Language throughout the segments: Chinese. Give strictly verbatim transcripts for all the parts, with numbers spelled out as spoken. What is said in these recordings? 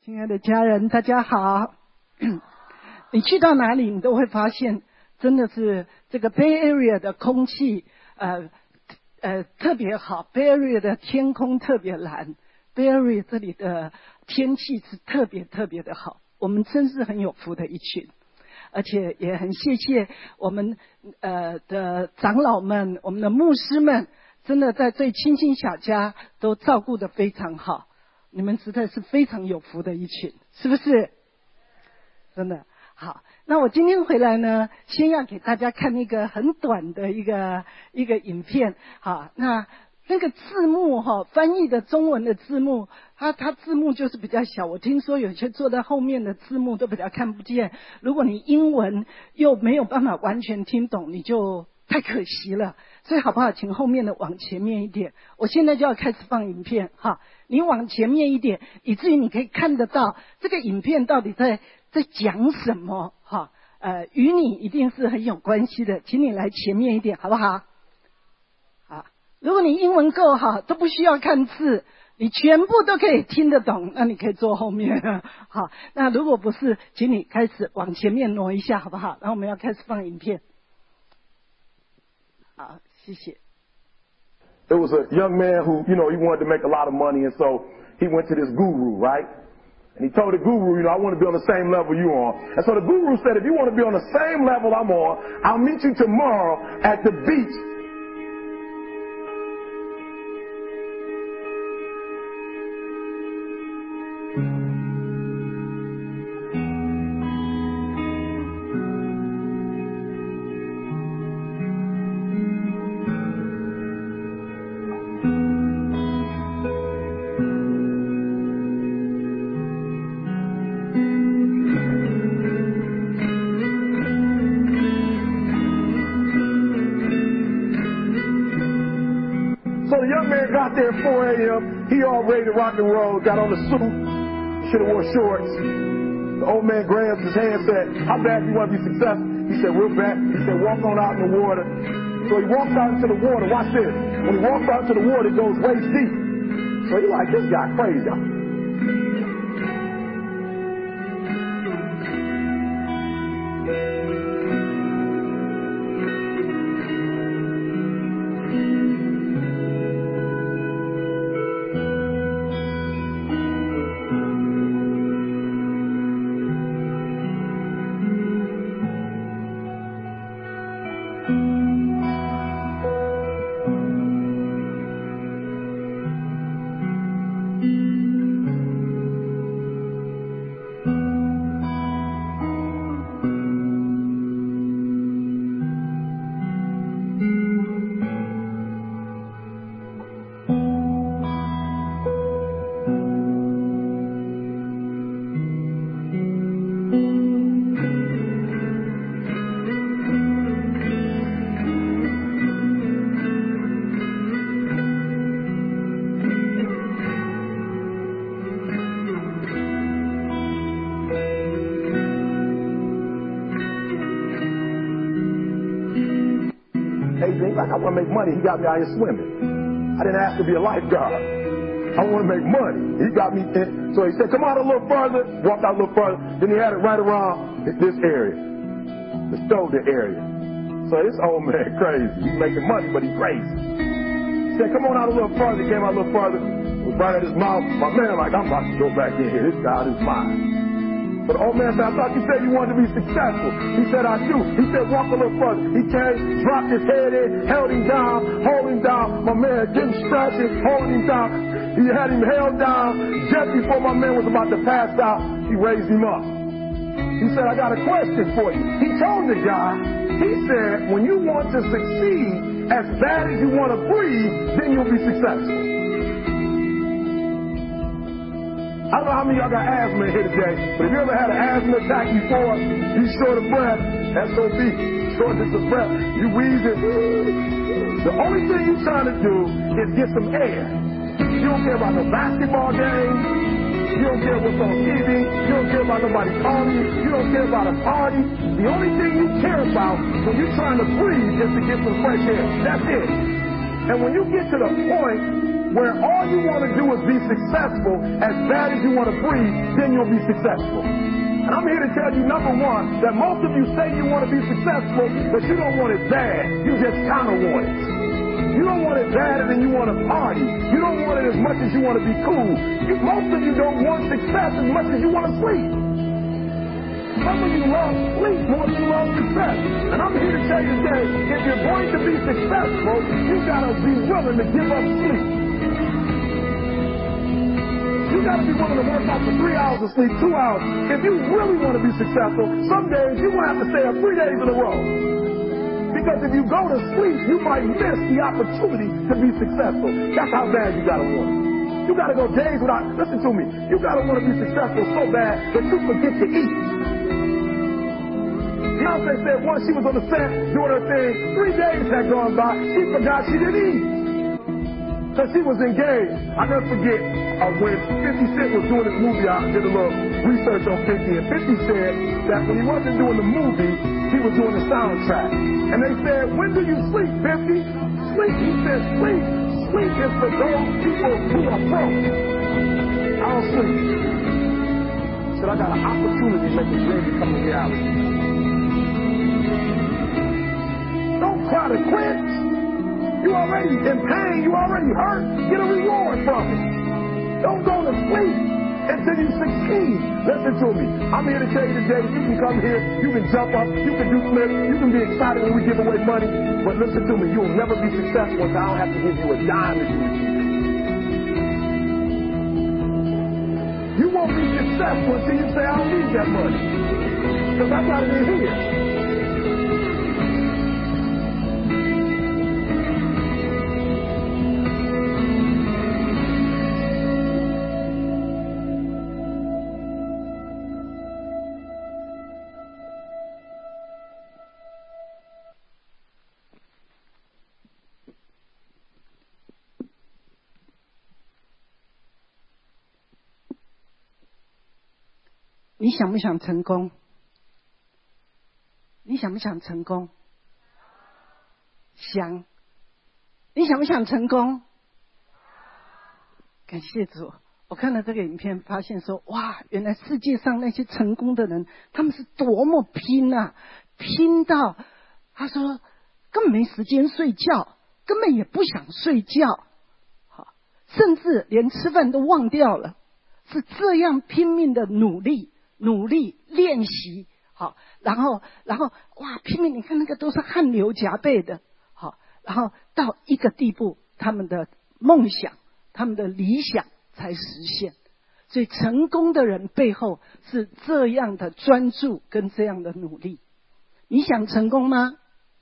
亲爱的家人，大家好。你去到哪里，你都会发现，真的是这个 Bay Area 的空气，呃呃特别好 ，Bay Area 的天空特别蓝 ，Bay Area 这里的天气是特别特别的好。我们真是很有福的一群，而且也很谢谢我们呃的长老们，我们的牧师们，真的在对亲亲小家都照顾得非常好。你们实在是非常有福的一群，是不是？真的好。那我今天回来呢，先要给大家看一个很短的一个一个影片。好，那那个字幕哈，翻译的中文的字幕，它它字幕就是比较小。我听说有些坐在后面的字幕都比较看不见。如果你英文又没有办法完全听懂，你就太可惜了。所以好不好，请后面的往前面一点。我现在就要开始放影片哈，你往前面一点，以至于你可以看得到这个影片到底在在讲什么哈。呃，与你一定是很有关系的，请你来前面一点好不好？好，如果你英文够好，都不需要看字，你全部都可以听得懂，那你可以坐后面。好，那如果不是，请你开始往前面挪一下好不好？然后我们要开始放影片。好，谢谢。 It was a young man who, you know, he wanted to make a lot of money, and so he went to this guru, right? And he told the guru, you know, I want to be on the same level you are. And so the guru said, if you want to be on the same level I'm on, I'll meet you tomorrow at the beach. Got there at four a.m. He all ready to rock and roll. Got on the suit. Should have wore shorts. The old man grabs his hand and said, how bad do you want to be successful? He said, real bad. He said, walk on out in the water. So he walks out into the water. Watch this. When he walks out into the water, it goes waist deep. So he's like, this guy crazy. I want to make money. He got me out here swimming. I didn't ask to be a lifeguard. I want to make money. He got me in. So he said, come out a little further. Walked out a little further. Then he had it right around this area, the shoulder area. So this old man crazy. He's making money, but he's crazy. He said, come on out a little further. He came out a little further. Was right at his mouth. My man like, I'm about to go back in here. This God is mine. But the old man said, I thought you said you wanted to be successful. He said, I do. He said, walk a little further. He came, dropped his head in, held him down, holding him down. My man didn't stretch it, holding him down. He had him held down. Just before my man was about to pass out, he raised him up. He said, I got a question for you. He told the guy, he said, when you want to succeed as bad as you want to breathe, then you'll be successful. I don't know how many of y'all got asthma in here today, but if you ever had an asthma attack before, you short of breath, S O B, shortness of breath, you wheezing. The only thing you're trying to do is get some air. You don't care about no basketball game. You don't care what's on T V. You don't care about nobody calling you. You don't care about a party. The only thing you care about when you're trying to breathe is to get some fresh air. That's it. And when you get to the point where all you want to do is be successful as bad as you want to breathe, then you'll be successful. And I'm here to tell you, number one, that most of you say you want to be successful, but you don't want it bad. You just kind of want it. You don't want it badder than you want to party. You don't want it as much as you want to be cool. You, most of you don't want success as much as you want to sleep. Some of you love sleep more than you love success. And I'm here to tell you today, if you're going to be successful, you got to be willing to give up sleep. You got to be willing to work out for three hours of sleep, two hours. If you really want to be successful, some days you're going to have to stay up three days in a row. Because if you go to sleep, you might miss the opportunity to be successful. That's how bad you gotta want it. You gotta go days without, listen to me, you gotta want to be successful so bad that you forget to eat. Beyonce said once she was on the set doing her thing, three days had gone by, she forgot she didn't eat. Because she was engaged. I never forget uh, when fifty Cent was doing his movie, I did a little research on fifty, and fifty said that when he wasn't doing the movie, he was doing the soundtrack. And they said, when do you sleep, fifty? Sleep. He said, sleep. Sleep is for those people who are broke. I don't sleep. He said, I got an opportunity to make a dream become a reality. Don't try to quit. You already in pain. You already hurt. Get a reward from it. Don't go to sleep until you succeed. Listen to me. I'm here to tell you today, you can come here, you can jump up, you can do flips, you can be excited when we give away money. But listen to me, you'll never be successful until I don't have to give you a dime if you achieve it. You won't be successful until you say, I don't need that money. Because I got it in here. 你想不想成功？你想不想成功？想。你想不想成功？感谢主，我看了这个影片，发现说，哇，原来世界上那些成功的人，他们是多么拼啊！拼到他说根本没时间睡觉，根本也不想睡觉，好，甚至连吃饭都忘掉了，是这样拼命的努力。努力练习，好，然后，然后，哇，拼命！你看那个都是汗流浃背的，好，然后到一个地步，他们的梦想、他们的理想才实现。所以，成功的人背后是这样的专注跟这样的努力。你想成功吗？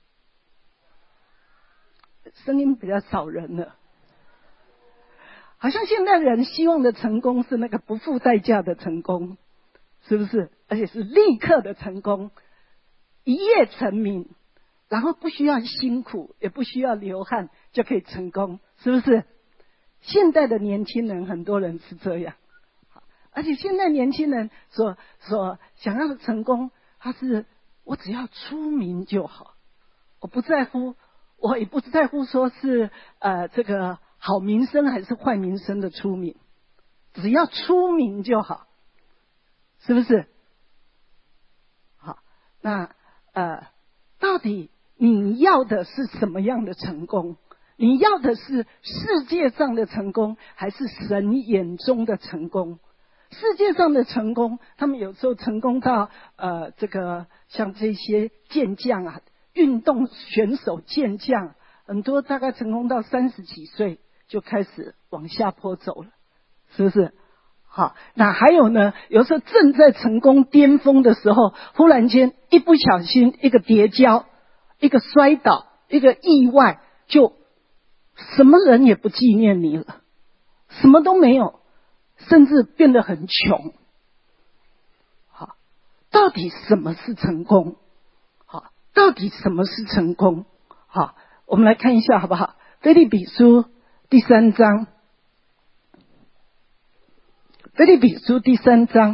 声音比较少人了，好像现代人希望的成功是那个不付代价的成功。是不是？而且是立刻的成功，一夜成名，然后不需要辛苦，也不需要流汗就可以成功，是不是？现代的年轻人很多人是这样，而且现代年轻人所所想要的成功，他是我只要出名就好，我不在乎，我也不在乎说是呃这个好名声还是坏名声的出名，只要出名就好。是不是？好，那呃，到底你要的是什么样的成功？你要的是世界上的成功，还是神眼中的成功？世界上的成功，他们有时候成功到呃，这个像这些健将啊，运动选手健将，很多大概成功到三十几岁就开始往下坡走了，是不是？好，那还有呢？有时候正在成功巅峰的时候，忽然间一不小心，一个跌跤，一个摔倒，一个意外，就什么人也不纪念你了，什么都没有，甚至变得很穷。好，到底什么是成功？好，到底什么是成功？好，我们来看一下好不好？腓立比书第三章。腓立比书第三章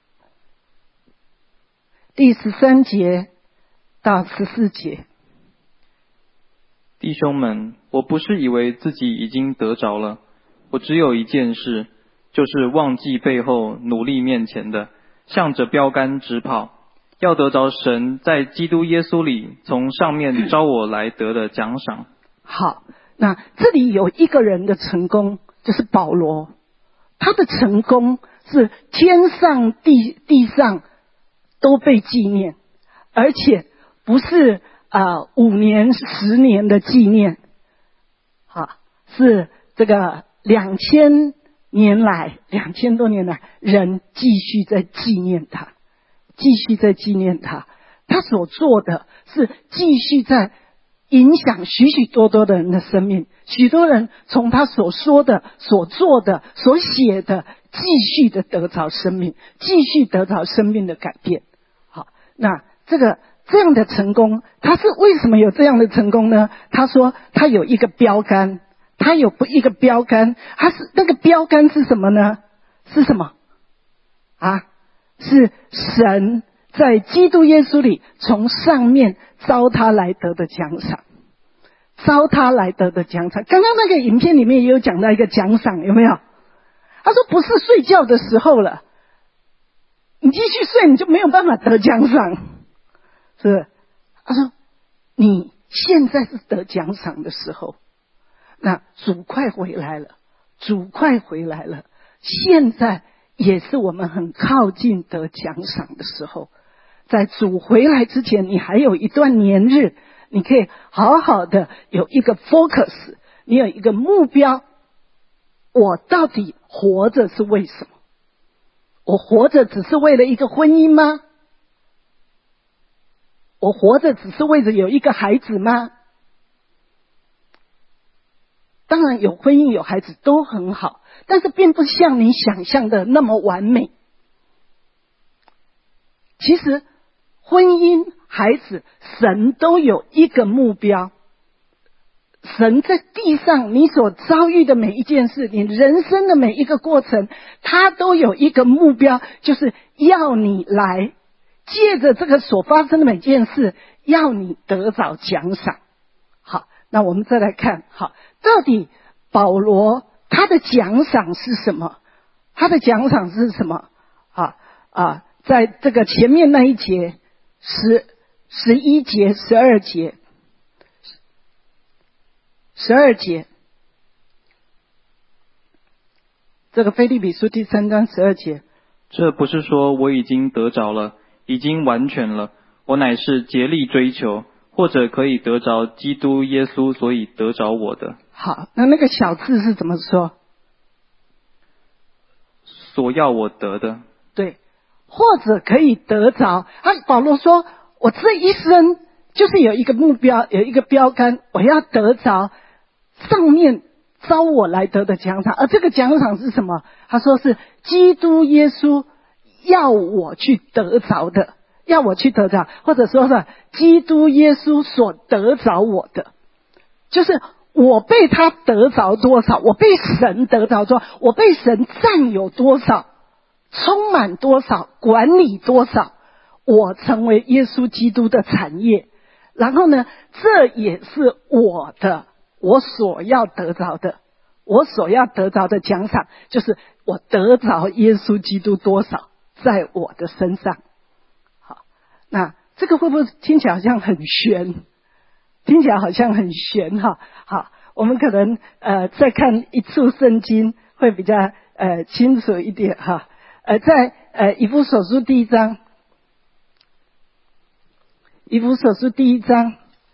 第十三节到十四节。 弟兄们，我不是以为自己已经得着了， 我只有一件事，就是忘记背后，努力面前的，向着标杆直跑，要得着神在基督耶稣里从上面招我来得的奖赏。 好，那这里有一个人的成功，就是保罗。他的成功是天上地地上都被纪念，而且不是呃五年十年的纪念，好，是这个两千年来两千多年来人继续在纪念他，继续在纪念他。他所做的是继续在影响许许多多的人的生命，许多人从他所说的、所做的、所写的，继续的得着生命，继续得着生命的改变。好，那这个这样的成功，他是为什么有这样的成功呢？他说他有一个标杆，他有一个标杆，他是那个标杆是什么呢？是什么？啊，是神在基督耶稣里从上面招他来得的奖赏，招他来得的奖赏。刚刚那个影片里面也有讲到一个奖赏，有没有？他说不是睡觉的时候了，你继续睡你就没有办法得奖赏，是不是？他说你现在是得奖赏的时候，那主快回来了，主快回来了，现在也是我们很靠近得奖赏的时候。在主回来之前，你还有一段年日，你可以好好的有一个 focus， 你有一个目标。我到底活着是为什么？我活着只是为了一个婚姻吗？我活着只是为了有一个孩子吗？当然有婚姻有孩子都很好，但是并不像你想象的那么完美。其实婚姻、孩子，神都有一个目标。神在地上你所遭遇的每一件事，你人生的每一个过程，他都有一个目标，就是要你来借着这个所发生的每件事，要你得着奖赏。好，那我们再来看，好，到底保罗他的奖赏是什么？他的奖赏是什么？啊啊，在这个前面那一节十十一节、十二节。十二节，这个腓立比书第三章十二节， 这不是说我已经得着了，已经完全了，我乃是竭力追求，或者可以得着基督耶稣，所以得着我的。 好，那那个小字是怎么说？ 所要我得的。 对，或者可以得着。啊，保罗说，我这一生就是有一个目标，有一个标杆，我要得着上面招我来得的奖赏。而这个奖赏是什么？他说是基督耶稣要我去得着的，要我去得着，或者说是基督耶稣所得着我的，就是我被他得着多少，我被神得着多少，我被神占有多少，充满多少，管理多少，我成为耶稣基督的产业。然后呢，这也是我的，我所要得着的，我所要得着的奖赏，就是我得着耶稣基督多少在我的身上。好，那这个会不会听起来好像很玄？听起来好像很玄哈。好，我们可能呃再看一处圣经会比较呃清楚一点哈。呃，在呃以弗所书第一章。以弗所书第一章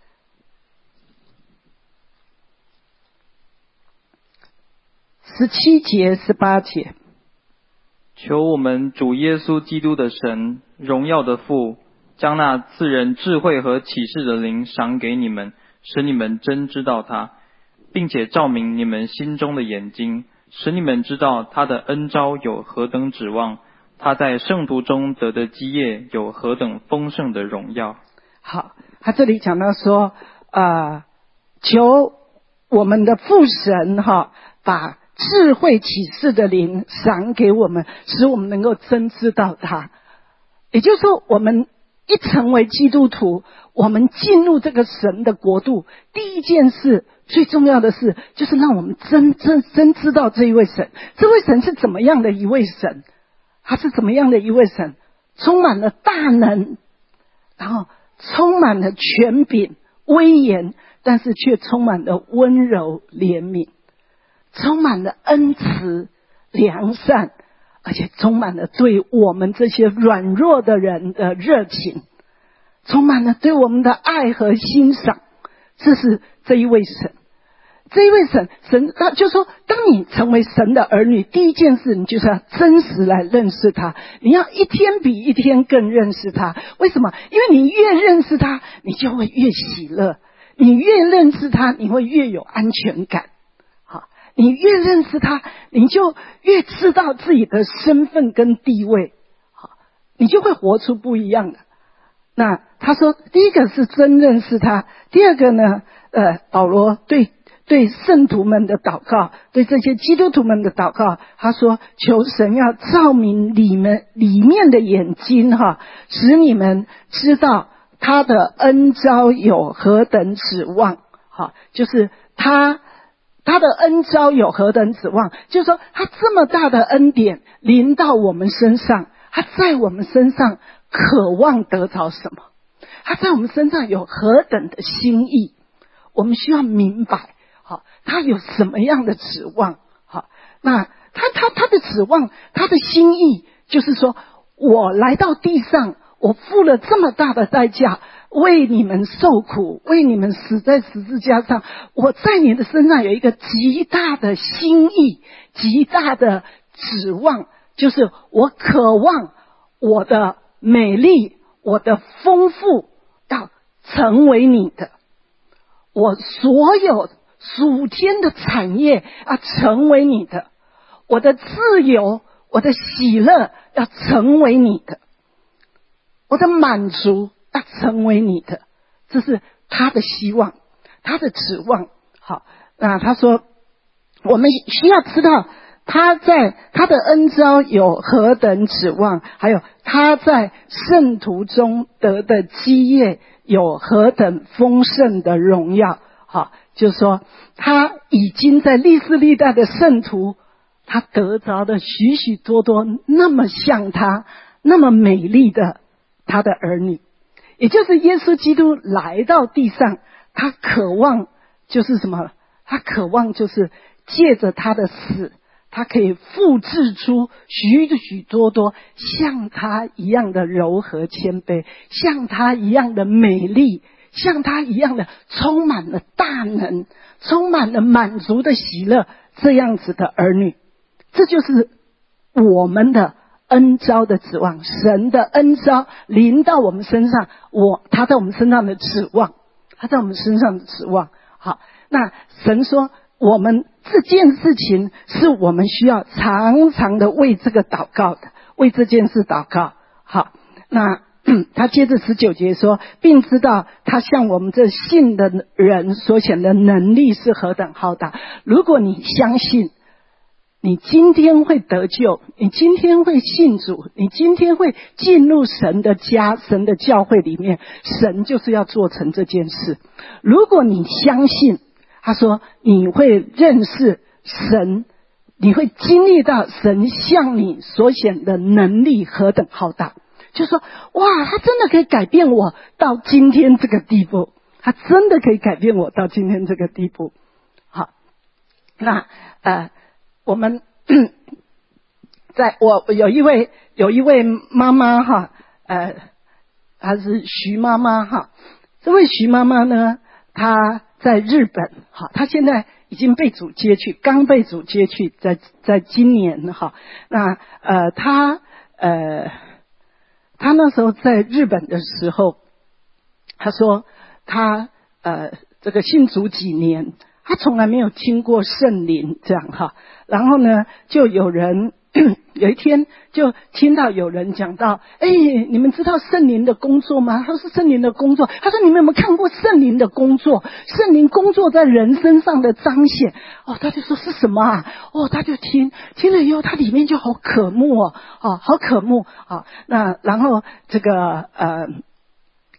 十七节、十八节， 求我们主耶稣基督的神，荣耀的父，将那赐人智慧和启示的灵赏给你们，使你们真知道他，并且照明你们心中的眼睛，使你们知道他的恩召有何等指望，他在圣徒中得的基业有何等丰盛的荣耀。 好，他这里讲到说，呃，求我们的父神哈，把智慧启示的灵赏给我们，使我们能够真知道他。也就是说，我们一成为基督徒，我们进入这个神的国度，第一件事最重要的事就是让我们真真真知道这一位神，这位神是怎么样的一位神，他是怎么样的一位神，充满了大能，然后充满了权柄威严，但是却充满了温柔怜悯，充满了恩慈良善，而且充满了对我们这些软弱的人的热情，充满了对我们的爱和欣赏。这是这一位神，这一位神神他就说，当你成为神的儿女，第一件事你就是要真实来认识他，你要一天比一天更认识他。为什么？因为你越认识他，你就会越喜乐，你越认识他，你会越有安全感。好，你越认识他，你就越知道自己的身份跟地位，好，你就会活出不一样的。那他说，第一个是真认识他，第二个呢，呃，保罗对对圣徒们的祷告，对这些基督徒们的祷告，他说，求神要照明你们里面的眼睛哈，使你们知道他的恩召有何等指望。好，就是他他的恩召有何等指望，就是说他这么大的恩典临到我们身上，他在我们身上渴望得着什么，他在我们身上有何等的心意，我们需要明白，好，他有什么样的指望。好，那他他他的指望，他的心意就是说，我来到地上，我付了这么大的代价，为你们受苦，为你们死在十字架上，我在你的身上有一个极大的心意，极大的指望，就是我渴望我的美丽，我的丰富要成为你的，我所有属天的产业要成为你的，我的自由，我的喜乐要成为你的，我的满足要成为你的，这是他的希望，他的指望。好，那他说我们需要知道他在他的恩召有何等指望，还有他在圣徒中得的基业有何等丰盛的荣耀。好，就是说他已经在历世历代的圣徒，他得着的许许多多那么像他那么美丽的他的儿女，也就是耶稣基督来到地上，他渴望就是什么？他渴望就是借着他的死，他可以复制出许许多多像他一样的柔和谦卑，像他一样的美丽，像他一样的充满了大能，充满了满足的喜乐，这样子的儿女。这就是我们的恩召的指望，神的恩召临到我们身上，我他在我们身上的指望，他在我们身上的指望。好，那神说我们这件事情是我们需要常常的为这个祷告的，为这件事祷告。好，那他接着十九节说，并知道他向我们这信的人所显的能力是何等浩大。如果你相信，你今天会得救，你今天会信主，你今天会进入神的家，神的教会里面，神就是要做成这件事。如果你相信，他说你会认识神，你会经历到神向你所显的能力何等浩大，就说哇，他真的可以改变我到今天这个地步，他真的可以改变我到今天这个地步。好，那呃我们在我有一位有一位妈妈哈，呃，她是徐妈妈哈。这位徐妈妈呢，她在日本哈，她现在已经被主接去，刚被主接去，在在今年哈。那呃，她呃，她那时候在日本的时候，她说她呃这个信主几年。他从来没有听过圣灵这样哈，然后呢，就有人有一天就听到有人讲到，哎，你们知道圣灵的工作吗？他说圣灵的工作，他说你们有没有看过圣灵的工作？圣灵工作在人身上的彰显。哦，他就说是什么啊？哦，他就听听了以后，他里面就好渴慕哦，哦，好渴慕啊。那然后这个呃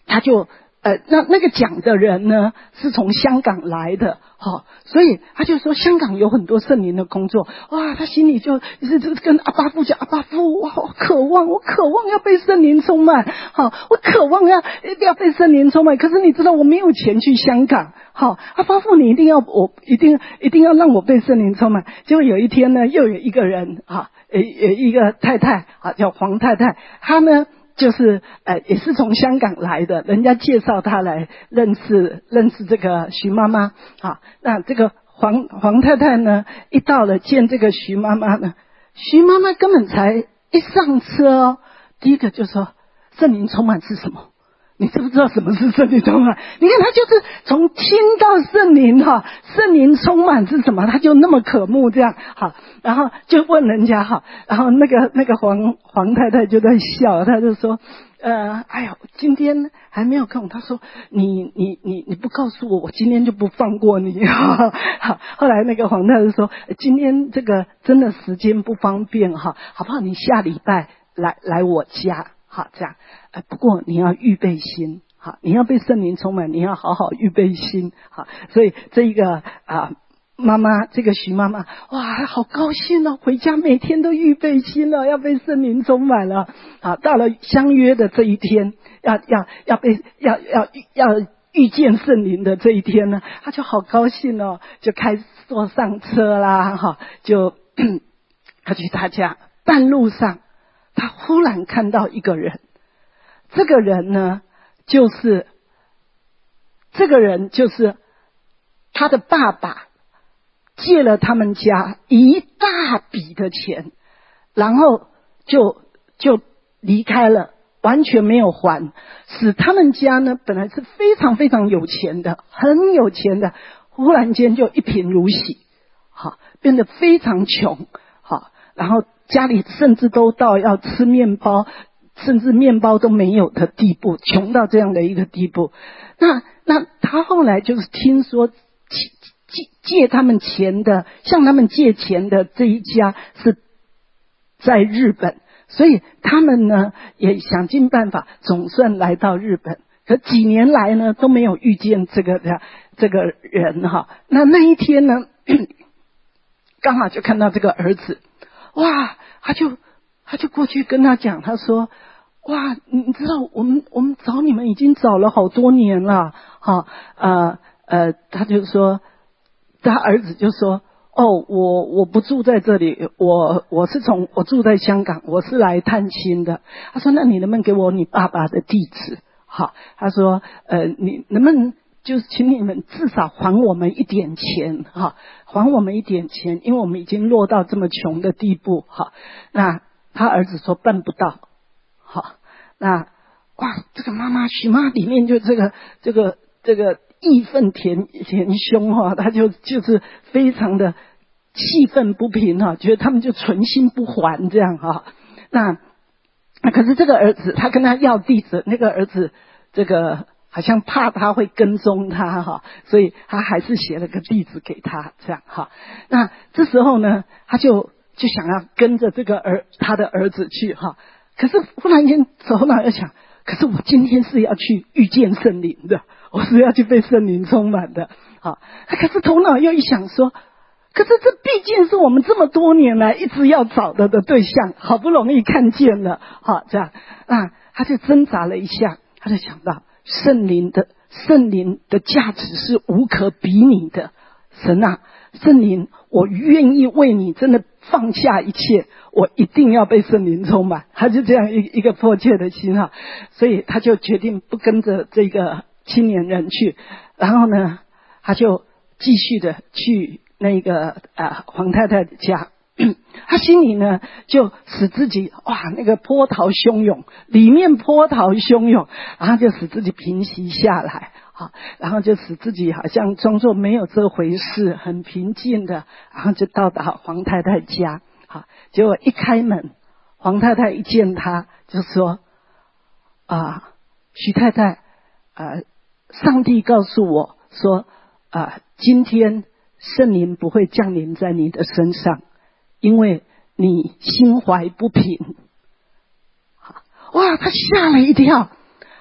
他就呃，那那个讲的人呢是从香港来的，好、哦，所以他就说香港有很多圣灵的工作，哇，他心里就一直跟阿巴父讲，阿巴父，哇，我渴望，我渴望要被圣灵充满，好、哦，我渴望要要被圣灵充满，可是你知道我没有钱去香港，好、哦，阿巴父你一定要我一定一定要让我被圣灵充满。结果有一天呢，又有一个人哈，呃、哦，有一个太太啊，叫黄太太，她呢。就是呃也是从香港来的，人家介绍他来认识认识这个徐妈妈啊。那这个黄黄太太呢，一到了见这个徐妈妈呢，徐妈妈根本才一上车哦，第一个就说圣灵充满是什么？你知不知道什么是圣灵充满？你看他就是从听到圣灵哈，圣灵充满是什么，他就那么渴慕这样好，然后就问人家哈，然后那个那个黄黄太太就在笑，他就说，呃，哎呀，今天还没有空。他说，你你你你不告诉我，我今天就不放过你。好，后来那个黄太太说，今天这个真的时间不方便哈，好不好？你下礼拜来来我家。好，这样，呃，不过你要预备心，好，你要被圣灵充满，你要好好预备心，好，所以这一个啊，妈妈，这个徐妈妈，哇，好高兴哦，回家每天都预备心了，要被圣灵充满了，啊，到了相约的这一天，要要要被要要要遇见圣灵的这一天呢，她就好高兴哦，就开坐上车啦，哈，就她去她家，半路上。他忽然看到一个人，这个人呢，就是这个人就是他的爸爸借了他们家一大笔的钱，然后就就离开了，完全没有还，使他们家呢本来是非常非常有钱的，很有钱的，忽然间就一贫如洗，好，变得非常穷，好，然后。家里甚至都到要吃面包，甚至面包都没有的地步，穷到这样的一个地步。那那他后来就是听说借借借他们钱的，向他们借钱的这一家是在日本，所以他们呢也想尽办法，总算来到日本。可几年来呢都没有遇见这个这个人哈。那那一天呢，刚好就看到这个儿子。哇，他就他就过去跟他讲，他说，哇，你知道我们我们找你们已经找了好多年了，哈，呃呃，他就说，他儿子就说，哦，我我不住在这里，我我是从我住在香港，我是来探亲的。他说，那你能不能给我你爸爸的地址？好，他说，呃，你能不能？就是请你们至少还我们一点钱哈，还我们一点钱，因为我们已经落到这么穷的地步哈。那他儿子说办不到，好，那哇，这个妈妈许妈里面就这个这个这个义愤填填胸哈，他就就是非常的气愤不平哈，觉得他们就存心不还这样哈。那那可是这个儿子他跟他要地址，那个儿子这个。好像怕他会跟踪他哈，所以他还是写了个地址给他这样哈。那这时候呢，他就就想要跟着这个儿他的儿子去哈。可是忽然间头脑又想，可是我今天是要去遇见圣灵的，我是要去被圣灵充满的。好，可是头脑又一想说，可是这毕竟是我们这么多年来一直要找的的对象，好不容易看见了，好这样啊，他就挣扎了一下，他就想到。圣灵的圣灵的价值是无可比拟的，神啊，圣灵，我愿意为你真的放下一切，我一定要被圣灵充满。他就这样一一个迫切的心哈，所以他就决定不跟着这个青年人去，然后呢，他就继续的去那个啊黄太太的家。他心里呢就使自己哇那个波涛汹涌，里面波涛汹涌，然后就使自己平息下来，好，然后就使自己好像装作没有这回事，很平静的，然后就到达黄太太家，好，结果一开门，黄太太一见他就说啊，徐太太啊，上帝告诉我说啊，今天圣灵不会降临在你的身上。因为你心怀不平，哇！他吓了一跳，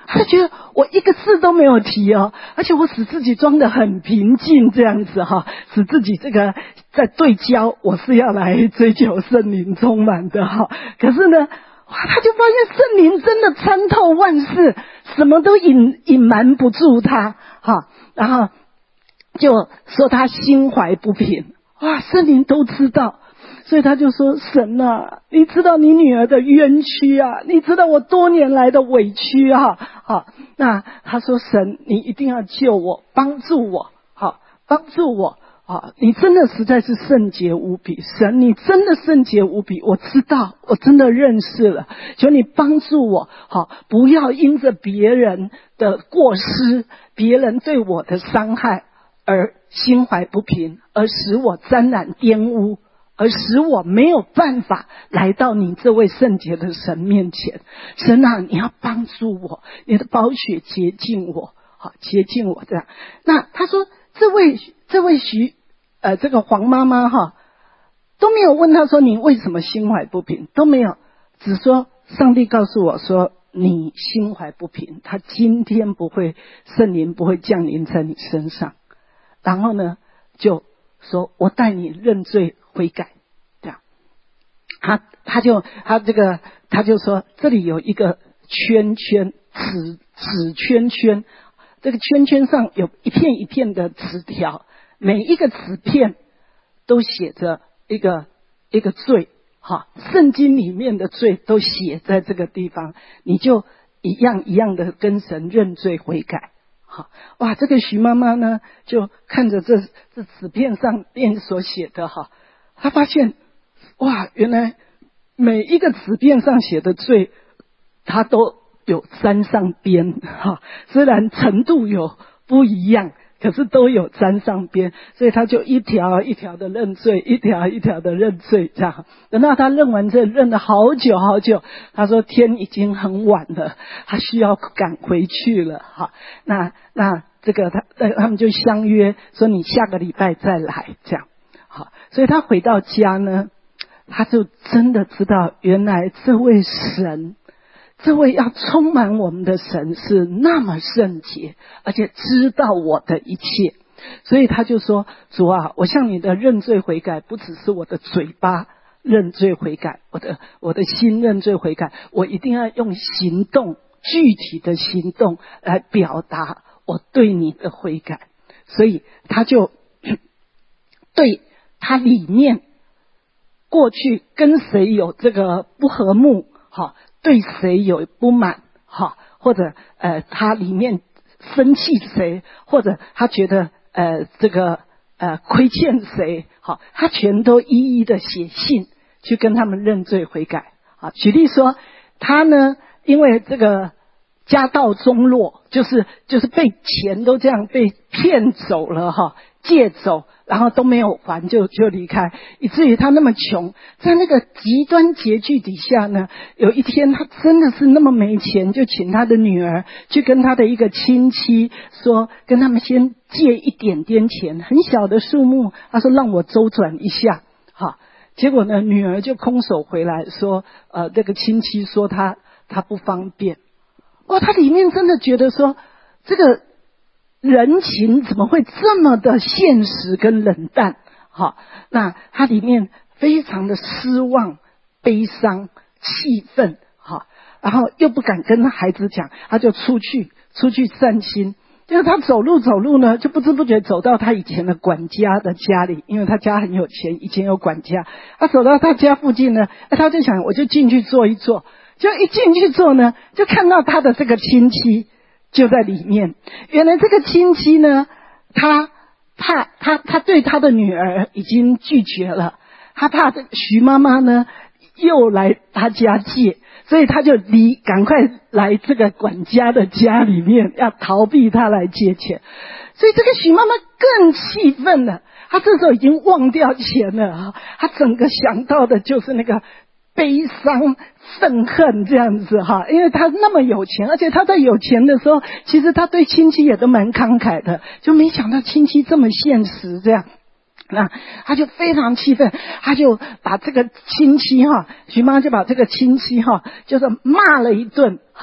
他觉得我一个字都没有提哦，而且我使自己装得很平静这样子哈，使自己这个在对焦，我是要来追求圣灵充满的哈。可是呢，哇，他就发现圣灵真的参透万事，什么都隐隐瞒不住他哈，然后就说他心怀不平，哇，圣灵都知道。所以他就说，神啊，你知道你女儿的冤屈啊，你知道我多年来的委屈啊，好，那他说，神你一定要救我，帮助我，好，帮助我，好，你真的实在是圣洁无比，神你真的圣洁无比，我知道，我真的认识了，求你帮助我，好，不要因着别人的过失，别人对我的伤害而心怀不平，而使我沾染玷污，而使我没有办法来到你这位圣洁的神面前。神啊，你要帮助我，你的宝血洁净我，好，洁净我这样。那他说这位这位徐呃这个黄妈妈哈都没有问他说你为什么心怀不平，都没有，只说上帝告诉我说你心怀不平，他今天不会圣灵不会降临在你身上，然后呢就说我带你认罪悔改，这样，他他就他这个他就说这里有一个圈圈，纸纸圈圈，这个圈圈上有一片一片的纸条，每一个纸片都写着一个一个罪，哈，圣经里面的罪都写在这个地方，你就一样一样的跟神认罪悔改。好，哇，这个徐妈妈呢，就看着这这纸片上面所写的哈，她发现，哇，原来每一个纸片上写的罪，她都有沾上边哈，虽然程度有不一样，可是都有沾上边，所以他就一条一条的认罪，一条一条的认罪，这样。等到他认完这认了好久好久，他说天已经很晚了，他需要赶回去了哈。那那这个他他们就相约说你下个礼拜再来这样。好，所以他回到家呢，他就真的知道原来这位神。这位要充满我们的神是那么圣洁，而且知道我的一切，所以他就说，主啊，我向你的认罪悔改不只是我的嘴巴认罪悔改，我的我的心认罪悔改，我一定要用行动，具体的行动来表达我对你的悔改。所以他就对他里面过去跟谁有这个不和睦，好，对谁有不满，哈，或者呃他里面生气谁，或者他觉得呃这个呃亏欠谁，好，他全都一一的写信去跟他们认罪悔改。好，举例说，他呢因为这个家道中落，就是就是被钱都这样被骗走了哈，借走，然后都没有还就就离开，以至于他那么穷，在那个极端拮据底下呢，有一天他真的是那么没钱，就请他的女儿去跟他的一个亲戚说，跟他们先借一点点钱，很小的数目，他说让我周转一下，哈，结果呢女儿就空手回来说，呃这个亲戚说他他不方便。哇，他里面真的觉得说，这个人情怎么会这么的现实跟冷淡？好，那他里面非常的失望、悲伤、气愤，好，然后又不敢跟孩子讲，他就出去出去散心。就是他走路走路呢，就不知不觉走到他以前的管家的家里，因为他家很有钱，以前有管家。他走到他家附近呢，他就想我就进去坐一坐。就一进去坐呢，就看到他的这个亲戚就在里面。原来这个亲戚呢，他怕他他对他的女儿已经拒绝了，他怕这徐妈妈呢又来他家借，所以他就离赶快来这个管家的家里面，要逃避他来借钱。所以这个徐妈妈更气愤了，她这时候已经忘掉钱了啊，她整个想到的就是那个悲伤愤恨这样子哈，因为他那么有钱，而且他在有钱的时候，其实他对亲戚也都蛮慷慨的，就没想到亲戚这么现实这样。那他就非常气愤，他就把这个亲戚哈，徐妈就把这个亲戚哈，就是骂了一顿哈，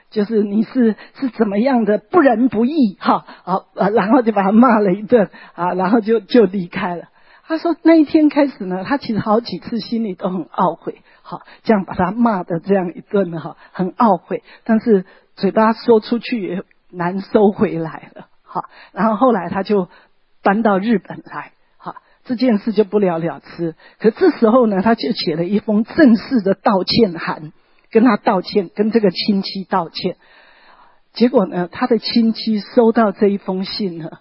就是你是是怎么样的不仁不义哈，好啊，然后就把他骂了一顿啊，然后就就离开了。他说那一天开始呢，他其实好几次心里都很懊悔，好，这样把他骂的这样一顿哈，很懊悔，但是嘴巴说出去也难收回来了，好，然后后来他就搬到日本来，好，这件事就不了了之。可这时候呢，他就写了一封正式的道歉函，跟他道歉，跟这个亲戚道歉。结果呢，他的亲戚收到这一封信呢，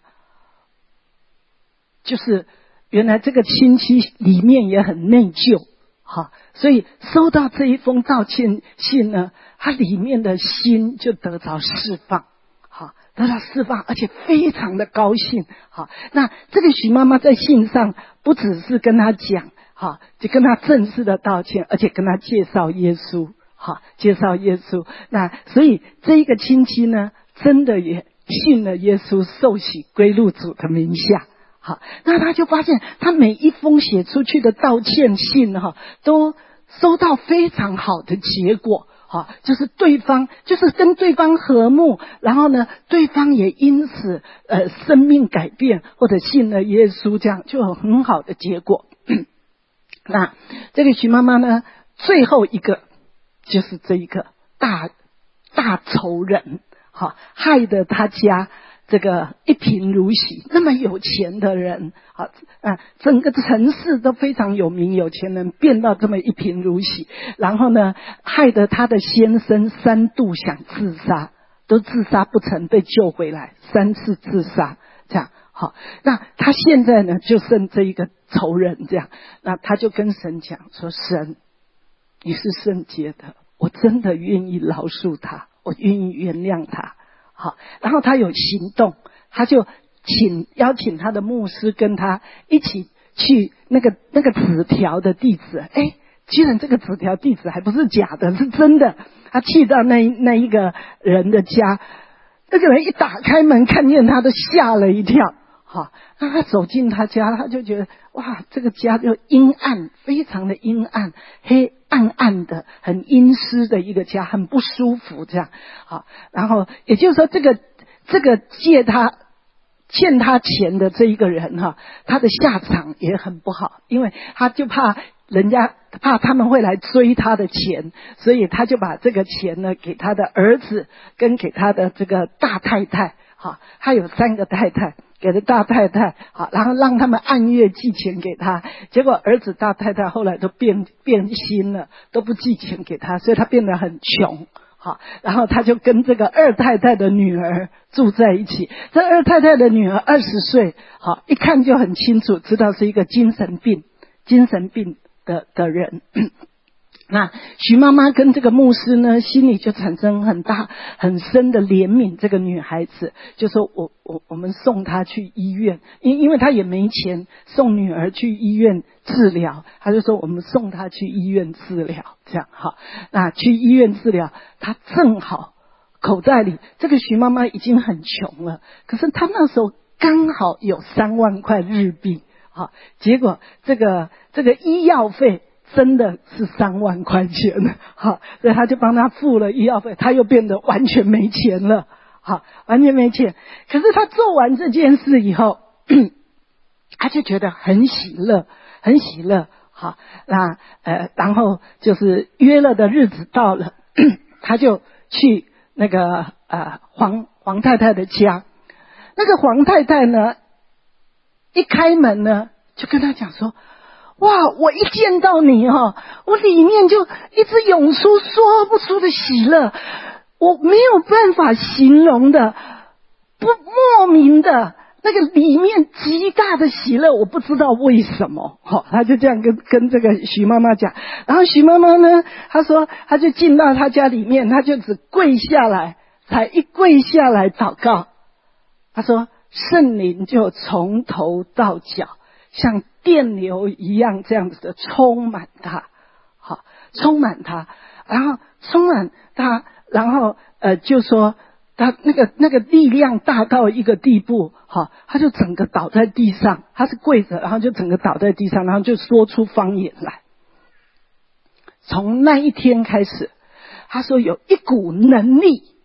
就是原来这个亲戚里面也很内疚，好，所以收到这一封道歉信呢，他里面的心就得着释放，好，得到释放，而且非常的高兴，好，那这个徐妈妈在信上不只是跟他讲，好，就跟他正式的道歉，而且跟他介绍耶稣，好，介绍耶稣。那所以这一个亲戚呢，真的也信了耶稣，受洗归入主的名下。好，那他就发现他每一封写出去的道歉信哈，都收到非常好的结果。好，就是对方就是跟对方和睦，然后呢，对方也因此呃生命改变或者信了耶稣，这样就有很好的结果。那这个徐妈妈呢，最后一个就是这一个大大仇人，好，害得他家这个一贫如洗，那么有钱的人，好，啊，整个城市都非常有名，有钱人变到这么一贫如洗，然后呢，害得他的先生三度想自杀，都自杀不成，被救回来，三次自杀，这样，好，那他现在呢，就剩这一个仇人，这样，那他就跟神讲说：神，你是圣洁的，我真的愿意饶恕他，我愿意原谅他。好，然后他有行动，他就请邀请他的牧师跟他一起去那个那个纸条的地址，哎，居然这个纸条地址还不是假的，是真的。他去到那那一个人的家，那个人一打开门看见他，都吓了一跳。好，那他走进他家，他就觉得哇，这个家就阴暗，非常的阴暗，黑暗暗的，很阴湿的一个家，很不舒服这样。好，然后也就是说，这个这个借他欠他钱的这一个人哈，他的下场也很不好，因为他就怕人家怕他们会来追他的钱，所以他就把这个钱呢给他的儿子跟给他的这个大太太。好，他有三个太太，给了大太太，好，然后让他们按月寄钱给他。结果儿子大太太后来都变变心了，都不寄钱给他，所以他变得很穷。好，然后他就跟这个二太太的女儿住在一起。这二太太的女儿二十岁，好，一看就很清楚，知道是一个精神病、精神病的的人。那徐妈妈跟这个牧师呢，心里就产生很大很深的怜悯这个女孩子，就说我我我们送她去医院，因因为她也没钱送女儿去医院治疗，他就说我们送她去医院治疗，这样好。那去医院治疗，她正好口袋里这个徐妈妈已经很穷了，可是她那时候刚好有三万块日币，好，结果这个这个医药费真的是三万块钱，好，所以他就帮他付了医药费，他又变得完全没钱了，好，完全没钱。可是他做完这件事以后，他就觉得很喜乐，很喜乐，好，那呃，然后就是约了的日子到了，他就去那个呃黄黄太太的家，那个黄太太呢，一开门呢，就跟他讲说。哇！我一见到你哈，我里面就一直涌出说不出的喜乐，我没有办法形容的，不莫名的那个里面极大的喜乐，我不知道为什么。好，他就这样跟跟这个徐妈妈讲，然后徐妈妈呢，她说她就进到她家里面，她就只跪下来，才一跪下来祷告，她说圣灵就从头到脚像电流一样这样子的充满他，好，充满他，然后充满他，然后呃就说他那个那个力量大到一个地步，好，他就整个倒在地上，他是跪着，然后就整个倒在地上，然后就说出方言来。从那一天开始，他说有一股能力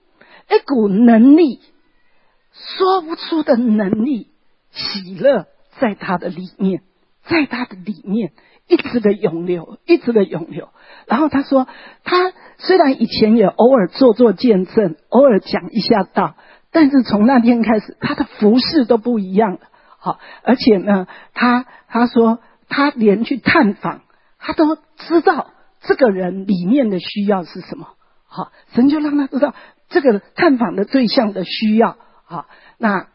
一股能力，说不出的能力，喜乐在他的里面，在他的里面一直的涌流，一直的涌流。然后他说，他虽然以前也偶尔做做见证，偶尔讲一下道，但是从那天开始，他的服事都不一样了。好，而且呢，他他说他连去探访，他都知道这个人里面的需要是什么。好，神就让他知道这个探访的对象的需要。好，那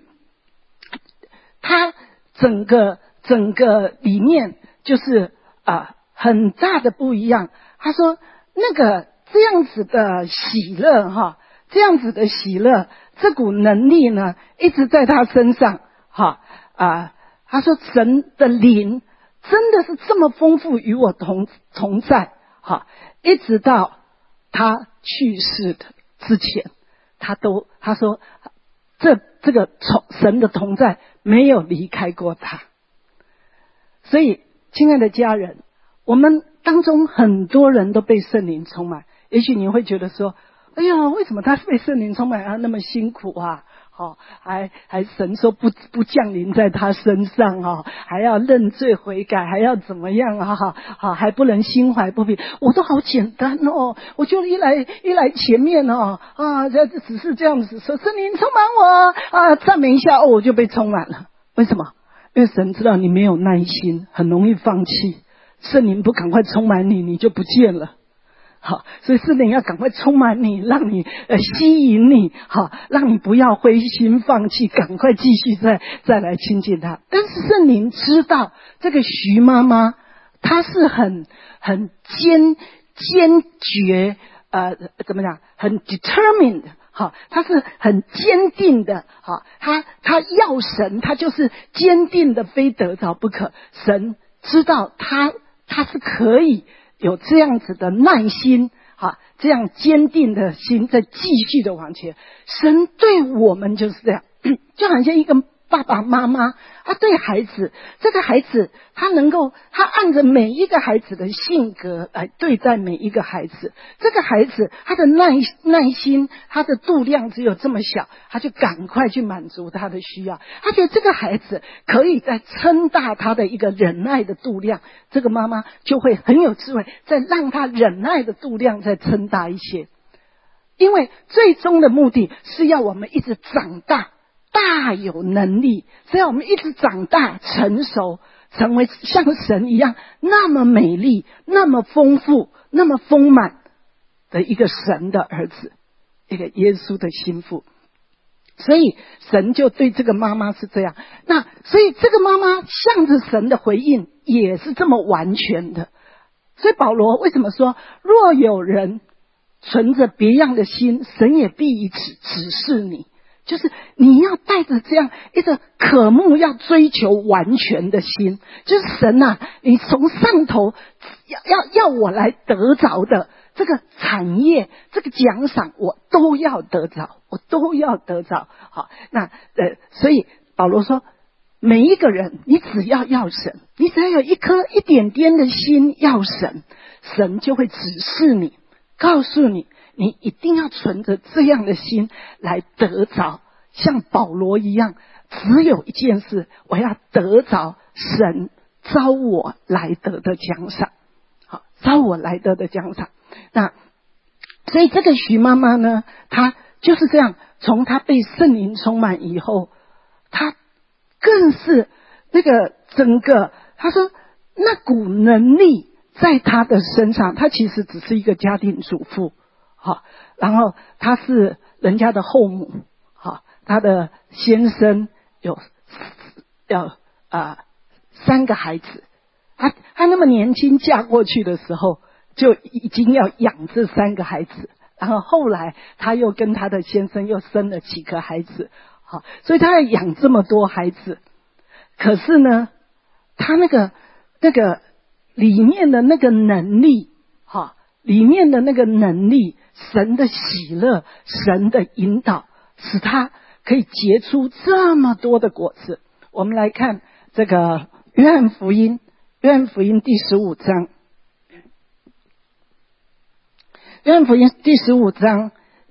他整个整个里面就是啊、呃、很大的不一样。他说那个这样子的喜乐哈，这样子的喜乐，这股能力呢一直在他身上哈啊、呃。他说神的灵真的是这么丰富与我同同在哈，一直到他去世的之前，他都他说这这个神的同在没有离开过他。所以亲爱的家人，我们当中很多人都被圣灵充满，也许你会觉得说，哎呀，为什么他被圣灵充满啊那么辛苦啊？好、哦，还还神说不不降临在他身上啊、哦，还要认罪悔改，还要怎么样啊？哈，好，还不能心怀不平。我都好简单哦，我就一来一来前面哦啊，这只是这样子说，圣灵充满我啊，赞美一下哦，我就被充满了。为什么？因为神知道你没有耐心，很容易放弃。圣灵不赶快充满你，你就不见了。好，所以圣灵要赶快充满你，让你呃吸引你，好，让你不要灰心放弃，赶快继续再再来亲近他。但是圣灵知道这个徐妈妈，她是很很坚坚决，呃，怎么讲？很 determined， 好，她是很坚定的，好，她她要神，她就是坚定的，非得着不可。神知道她她是可以有这样子的耐心，哈，这样坚定的心，在继续的往前。神对我们就是这样，就好像一个爸爸妈妈，他对孩子，这个孩子他能够，他按着每一个孩子的性格来对待每一个孩子。这个孩子他的耐耐心，他的度量只有这么小，他就赶快去满足他的需要。他觉得这个孩子可以再撑大他的一个忍耐的度量，这个妈妈就会很有智慧，再让他忍耐的度量再撑大一些。因为最终的目的是要我们一直长大，大有能力，只要我们一直长大成熟，成为像神一样那么美丽，那么丰富，那么丰满的一个神的儿子，一个耶稣的心腹。所以神就对这个妈妈是这样，那所以这个妈妈向着神的回应也是这么完全的。所以保罗为什么说，若有人存着别样的心，神也必以此指示你，就是你要带着这样一个渴慕要追求完全的心，就是神啊，你从上头要要要我来得着的这个产业，这个奖赏我都要得着，我都要得着。好，那呃，所以保罗说，每一个人你只要要神，你只要有一颗一点点的心要神，神就会指示你，告诉你，你一定要存着这样的心来得着，像保罗一样，只有一件事，我要得着神召我来得的奖赏。好，召我来得的奖赏。那所以这个徐妈妈呢，她就是这样，从她被圣灵充满以后，她更是那个整个，她说那股能力在她的身上。她其实只是一个家庭主妇，好，然后她是人家的后母，好，她的先生有要啊、呃、三个孩子，她她那么年轻嫁过去的时候，就已经要养这三个孩子，然后后来她又跟她的先生又生了几个孩子，好，所以她要养这么多孩子。可是呢，她那个那个里面的那个能力，哈，里面的那个能力，神的喜乐，神的引导，使她可以结出这么多的果子。我们来看这个约翰福音，约翰福音第十五章，约翰福音第十五章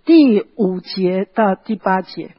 第五节到第八节。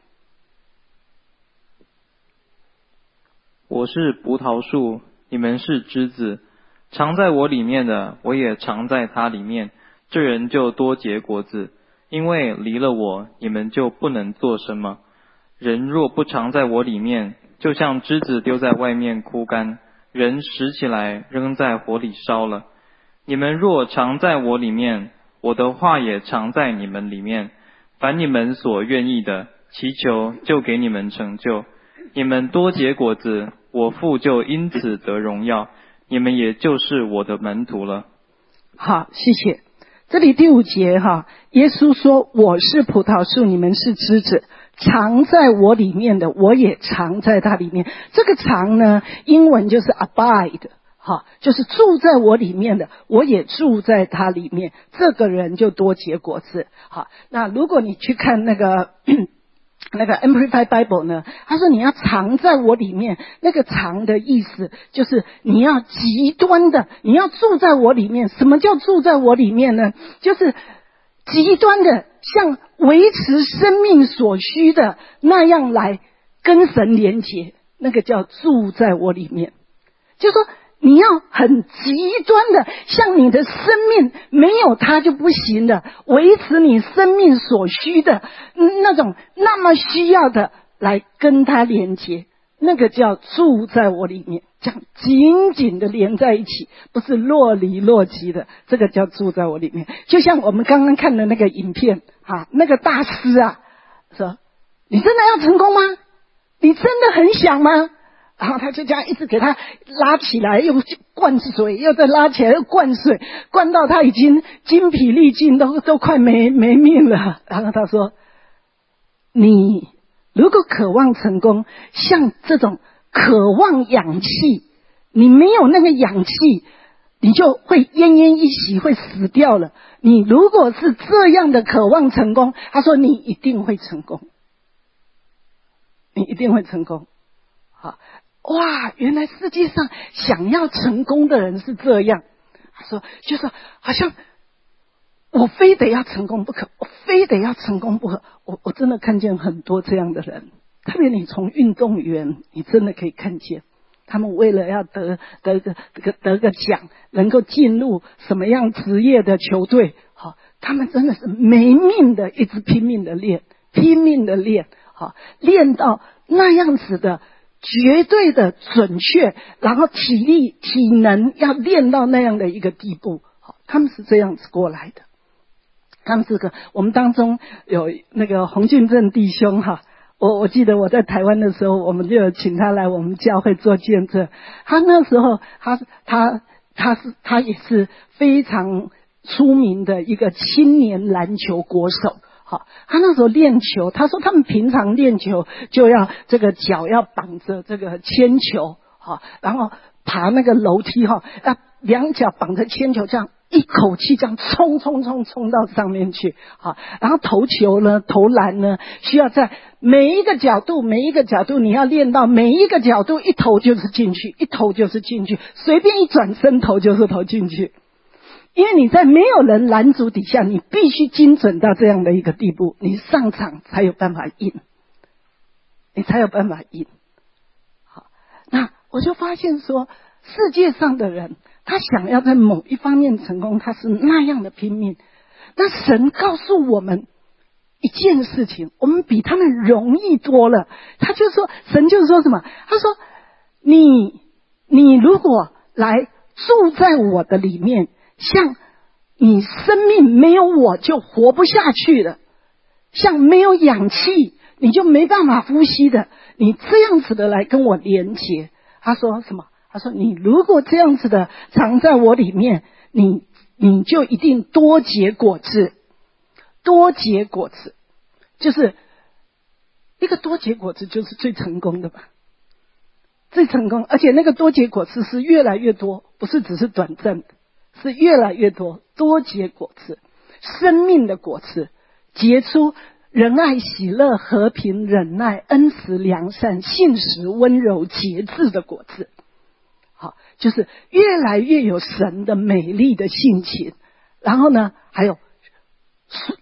我是葡萄树，你们是枝子，常在我里面的，我也常在他里面，这人就多结果子，因为离了我，你们就不能做什么。人若不常在我里面，就像枝子丢在外面枯干，人拾起来扔在火里烧了。你们若常在我里面，我的话也常在你们里面，凡你们所愿意的，祈求就给你们成就。你们多结果子，我父就因此得荣耀，你们也就是我的门徒了。 好，谢谢。这里第五节哈，耶稣说我是葡萄树，你们是枝子，常在我里面的，我也常在他里面。这个常呢，英文就是 abide， 哈，就是住在我里面的，我也住在他里面，这个人就多结果子。好，那如果你去看那个那个 Amplified Bible 呢，他说你要常在我里面，那个常的意思就是你要极端的，你要住在我里面。什么叫住在我里面呢？就是极端的像维持生命所需的那样来跟神连结，那个叫住在我里面。就是说你要很极端的，像你的生命没有它就不行的，维持你生命所需的那种那么需要的来跟它连接，那个叫住在我里面，这样紧紧的连在一起，不是若离若即的，这个叫住在我里面。就像我们刚刚看的那个影片啊，那个大师啊说，你真的要成功吗？你真的很想吗？然后他就这样一直给他拉起来，又灌水，又再拉起来，又灌水，灌到他已经精疲力尽，都都快没没命了。然后他说，你如果渴望成功，像这种渴望氧气，你没有那个氧气，你就会奄奄一息，会死掉了。你如果是这样的渴望成功，他说你一定会成功，你一定会成功。好，哇，原来世界上想要成功的人是这样。他说就是好像我非得要成功不可，我非得要成功不可。我我真的看见很多这样的人，特别你从运动员你真的可以看见，他们为了要得得个得个得个奖，能够进入什么样职业的球队，好，他们真的是没命的一直拼命的练，拼命的练，好，练到那样子的绝对的准确，然后体力体能要练到那样的一个地步，好，他们是这样子过来的。他们这个我们当中有那个洪俊正弟兄哈，我我记得我在台湾的时候，我们就有请他来我们教会做见证。他那时候他他他是他也是非常出名的一个青年篮球国手。好，他那时候练球，他说他们平常练球就要这个脚要绑着这个铅球，好，然后爬那个楼梯哈，要两脚绑着铅球，这样一口气这样冲冲冲冲到上面去，好，然后投球呢，投篮呢，需要在每一个角度每一个角度你要练到每一个角度一投就是进去，一投就是进去，随便一转身投就是投进去。因为你在没有人拦阻底下，你必须精准到这样的一个地步，你上场才有办法赢，你才有办法赢。好，那我就发现说，世界上的人他想要在某一方面成功，他是那样的拼命。那神告诉我们一件事情，我们比他们容易多了。他就说，神就说什么？他说，你你如果来住在我的里面，像你生命没有我就活不下去了，像没有氧气你就没办法呼吸的，你这样子的来跟我连结。他说什么？他说你如果这样子的藏在我里面，你你就一定多结果子，多结果子，就是一个多结果子就是最成功的吧，最成功，而且那个多结果子是越来越多，不是只是短暂的，是越来越多，多结果子，生命的果子，结出仁爱、喜乐、和平、忍耐、恩慈、良善、信实、温柔、节制的果子。好，就是越来越有神的美丽的性情，然后呢，还有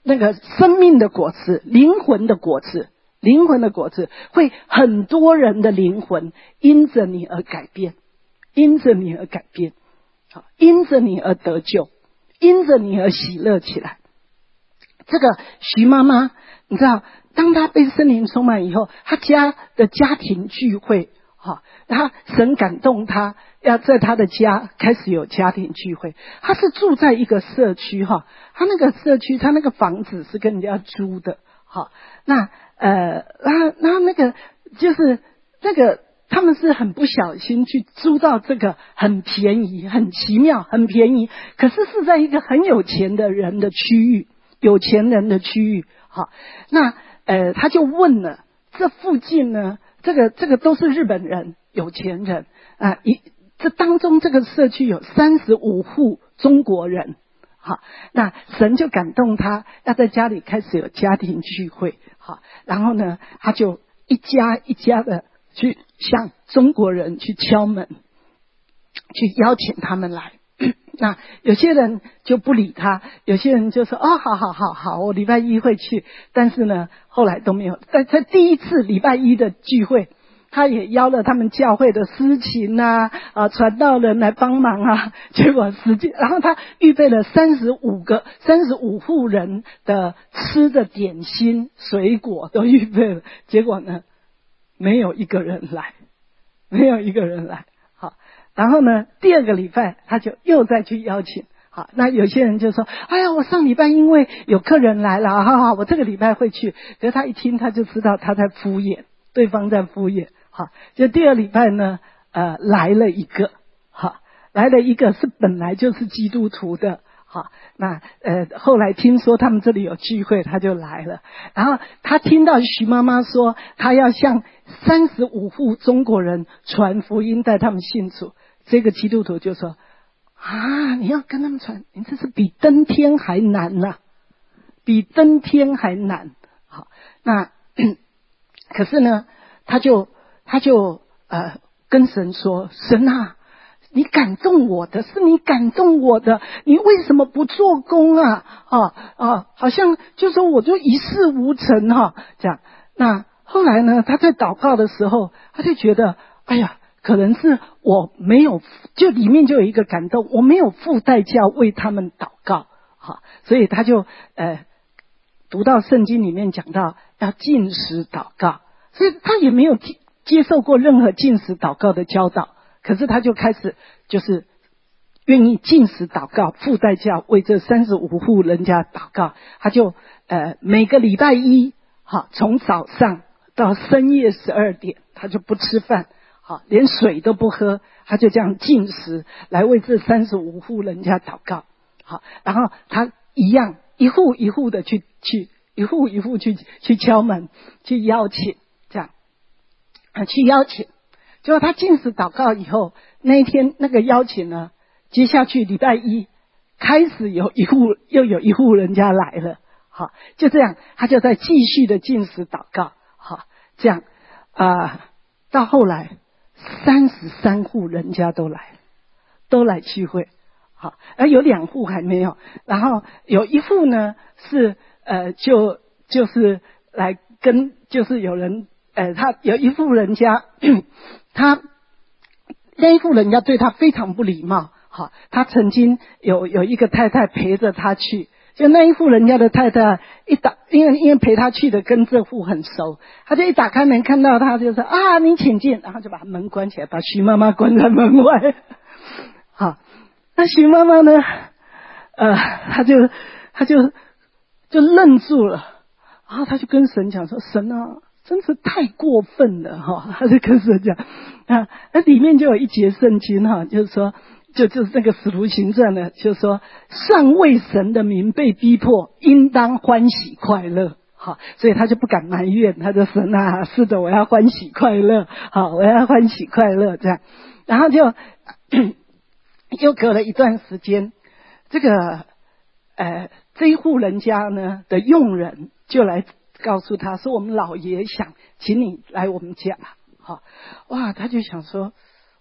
那个生命的果子，灵魂的果子，灵魂的果子会很多人的灵魂因着你而改变，因着你而改变，好，因着你而得救，因着你而喜乐起来。这个徐妈妈，你知道，当她被圣灵充满以后，她家的家庭聚会，哈，她神感动她，要在她的家开始有家庭聚会。她是住在一个社区哈，她那个社区，她那个房子是跟人家租的，哈，那呃，然后然后那个就是那个他们是很不小心去租到这个很便宜、很奇妙、很便宜，可是是在一个很有钱的人的区域，有钱人的区域，好，那呃，他就问了，这附近呢，这个这个都是日本人，有钱人啊，一这当中这个社区有三十五户中国人，好，那神就感动他，要在家里开始有家庭聚会，好，然后呢，他就一家一家的去向中国人去敲门，去邀请他们来。那有些人就不理他，有些人就说哦，好好好好，我礼拜一会去。但是呢，后来都没有。在在第一次礼拜一的聚会，他也邀了他们教会的司琴啊、啊传道人来帮忙啊。结果实际，然后他预备了三十五个、三十五户人的吃的点心、水果都预备了。结果呢，没有一个人来，没有一个人来。好。然后呢，第二个礼拜他就又再去邀请，好，那有些人就说，哎呀，我上礼拜因为有客人来了，好好，我这个礼拜会去。可是他一听他就知道他在敷衍，对方在敷衍，好，就第二礼拜呢，呃，来了一个，好，来了一个是本来就是基督徒的，好，那呃后来听说他们这里有聚会，他就来了。然后他听到徐妈妈说，他要向三十五户中国人传福音，带他们信主。这个基督徒就说啊，你要跟他们传，你这是比登天还难呐、啊，比登天还难。好，那可是呢，他就他就呃跟神说，神啊，你感动我的，是你感动我的，你为什么不做工啊？啊啊，好像就说我就一事无成哈、啊，这样。那后来呢，他在祷告的时候，他就觉得，哎呀。可能是我没有，就里面就有一个感动，我没有付代价为他们祷告，好，所以他就呃读到圣经里面讲到要禁食祷告，所以他也没有接受过任何禁食祷告的教导，可是他就开始就是愿意禁食祷告，付代价为这三十五户人家祷告，他就呃每个礼拜一，好，从早上到深夜十二点，他就不吃饭。好，连水都不喝，他就这样禁食来为这三十五户人家祷告。好，然后他一样一户一户的去去一户一户去去敲门，去邀请，这样啊去邀请。结果他禁食祷告以后，那一天那个邀请呢，接下去礼拜一开始有一户又有一户人家来了。好，就这样，他就在继续的禁食祷告。好，这样啊、呃，到后来。三十三户人家都来，都来聚会，好，而有两户还没有，然后有一户呢是呃就就是来跟就是有人呃他有一户人家，他那一户人家对他非常不礼貌，好，他曾经有有一个太太陪着他去。就那一户人家的太太一打，因为因为陪他去的跟这户很熟，他就一打开门看到他就说啊，你请进，然后就把门关起来，把徐妈妈关在门外。好，那徐妈妈呢，呃，他就他就就愣住了，然后他就跟神讲说，神啊，真是太过分了哈，他就跟神讲啊，那里面就有一节圣经哈，就是说。就就是那个使徒行传呢，就是说尚为神的名被逼迫，应当欢喜快乐。好，所以他就不敢埋怨，他就神啊，是的，我要欢喜快乐，好，我要欢喜快乐这样。然后就又隔了一段时间，这个呃这一户人家呢的佣人就来告诉他说，我们老爷想请你来我们家。好，哇，他就想说。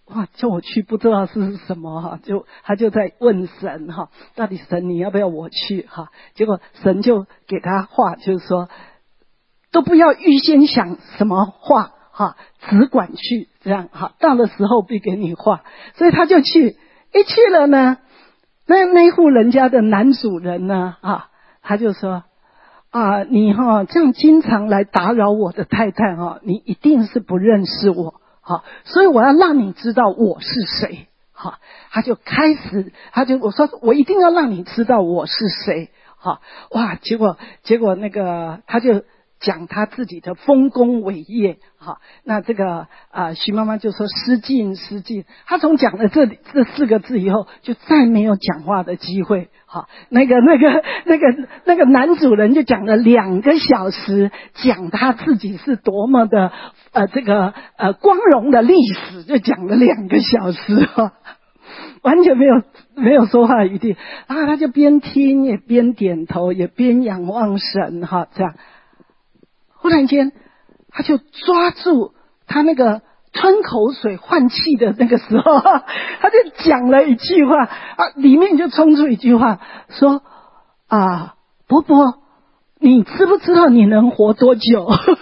哇，叫我去不知道是什么哈，就他就在问神哈，到底神你要不要我去哈？结果神就给他话，就是说都不要预先想什么话哈，只管去这样哈，到的时候必给你话。所以他就去，一去了呢，那那户人家的男主人呢啊，他就说啊，你哈这样经常来打扰我的太太哈，你一定是不认识我。好，所以我要让你知道我是谁。好，他就开始，他就我说我一定要让你知道我是谁。好，哇，结果结果那个他就讲他自己的丰功伟业。好，那这个啊、呃，徐妈妈就说失敬失敬。他从讲了这这四个字以后，就再没有讲话的机会。好，那个那个那个那个男主人就讲了两个小时，讲他自己是多么的呃这个呃光荣的历史，就讲了两个小时哈，完全没有没有说话余地啊，他就边听也边点头，也边仰望神哈，这样。忽然间，他就抓住他那个吞口水换气的那个时候，他就讲了一句话啊，里面就冲出一句话说啊，伯伯，你知不知道你能活多久？哇，他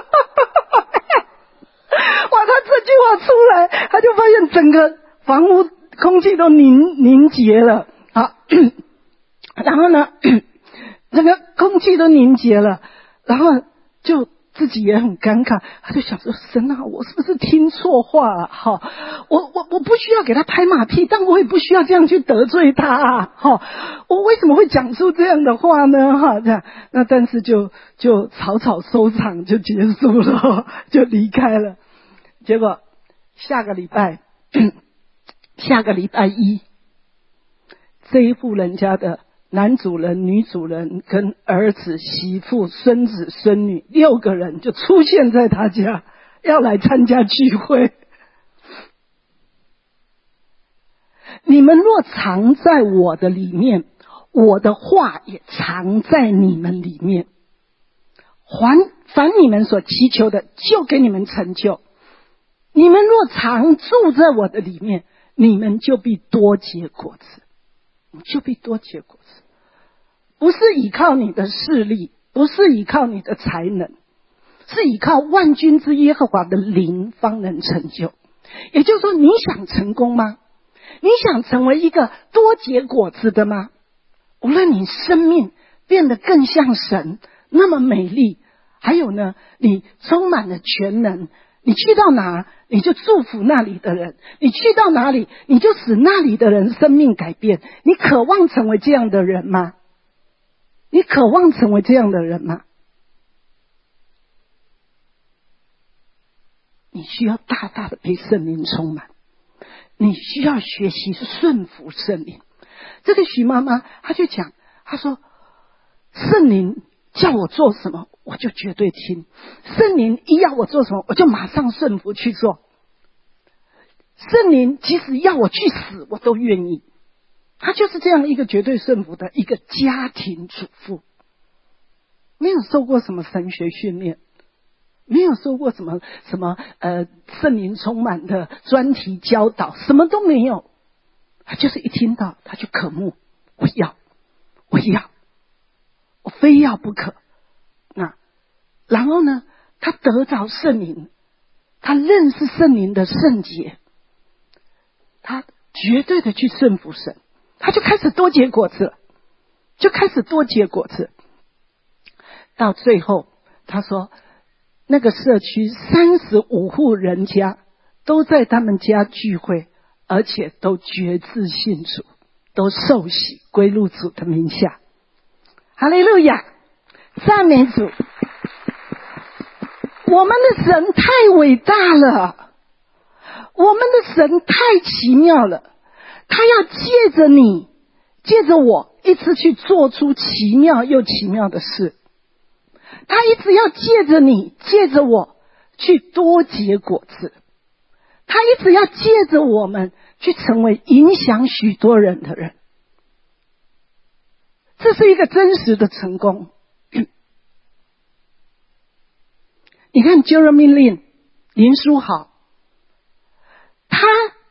这句话出来，他就发现整个房屋空气都凝凝结了啊，然后呢，整个空气都凝结了，然后就自己也很尴尬，他就想说神啊，我是不是听错话了？哈，我我我不需要给他拍马屁，但我也不需要这样去得罪他啊！哈，我为什么会讲出这样的话呢？哈，这样，那但是就就草草收场就结束了，就离开了。结果下个礼拜，下个礼拜一，这一户人家的男主人、女主人跟儿子、媳妇、孙子、孙女六个人就出现在他家，要来参加聚会。你们若藏在我的里面，我的话也藏在你们里面。还凡你们所祈求的，就给你们成就。你们若常住在我的里面，你们就必多结果子，就必多结果子。不是依靠你的势力，不是依靠你的才能，是依靠万军之耶和华的灵方能成就。也就是说，你想成功吗？你想成为一个多结果子的吗？无论你生命变得更像神那么美丽，还有呢，你充满了全能，你去到哪你就祝福那里的人，你去到哪里你就使那里的人生命改变。你渴望成为这样的人吗？你渴望成为这样的人吗？你需要大大的被圣灵充满，你需要学习顺服圣灵。这个徐妈妈她就讲，她说圣灵叫我做什么我就绝对听，圣灵一要我做什么我就马上顺服去做，圣灵即使要我去死我都愿意。她就是这样一个绝对顺服的一个家庭主妇，没有受过什么神学训练，没有受过什么什么呃圣灵充满的专题教导，什么都没有。他就是一听到他就渴慕，我要我要我非要不可。那然后呢，他得着圣灵，他认识圣灵的圣洁，他绝对的去顺服神，他就开始多结果子了，就开始多结果子。到最后他说那个社区三十五户人家都在他们家聚会，而且都决志信主，都受洗归入主的名下。哈利路亚，赞美主。我们的神太伟大了，我们的神太奇妙了，他要借着你借着我一直去做出奇妙又奇妙的事，他一直要借着你借着我去多结果子，他一直要借着我们去成为影响许多人的人。这是一个真实的成功。你看 Jeremy Lin 林书豪，他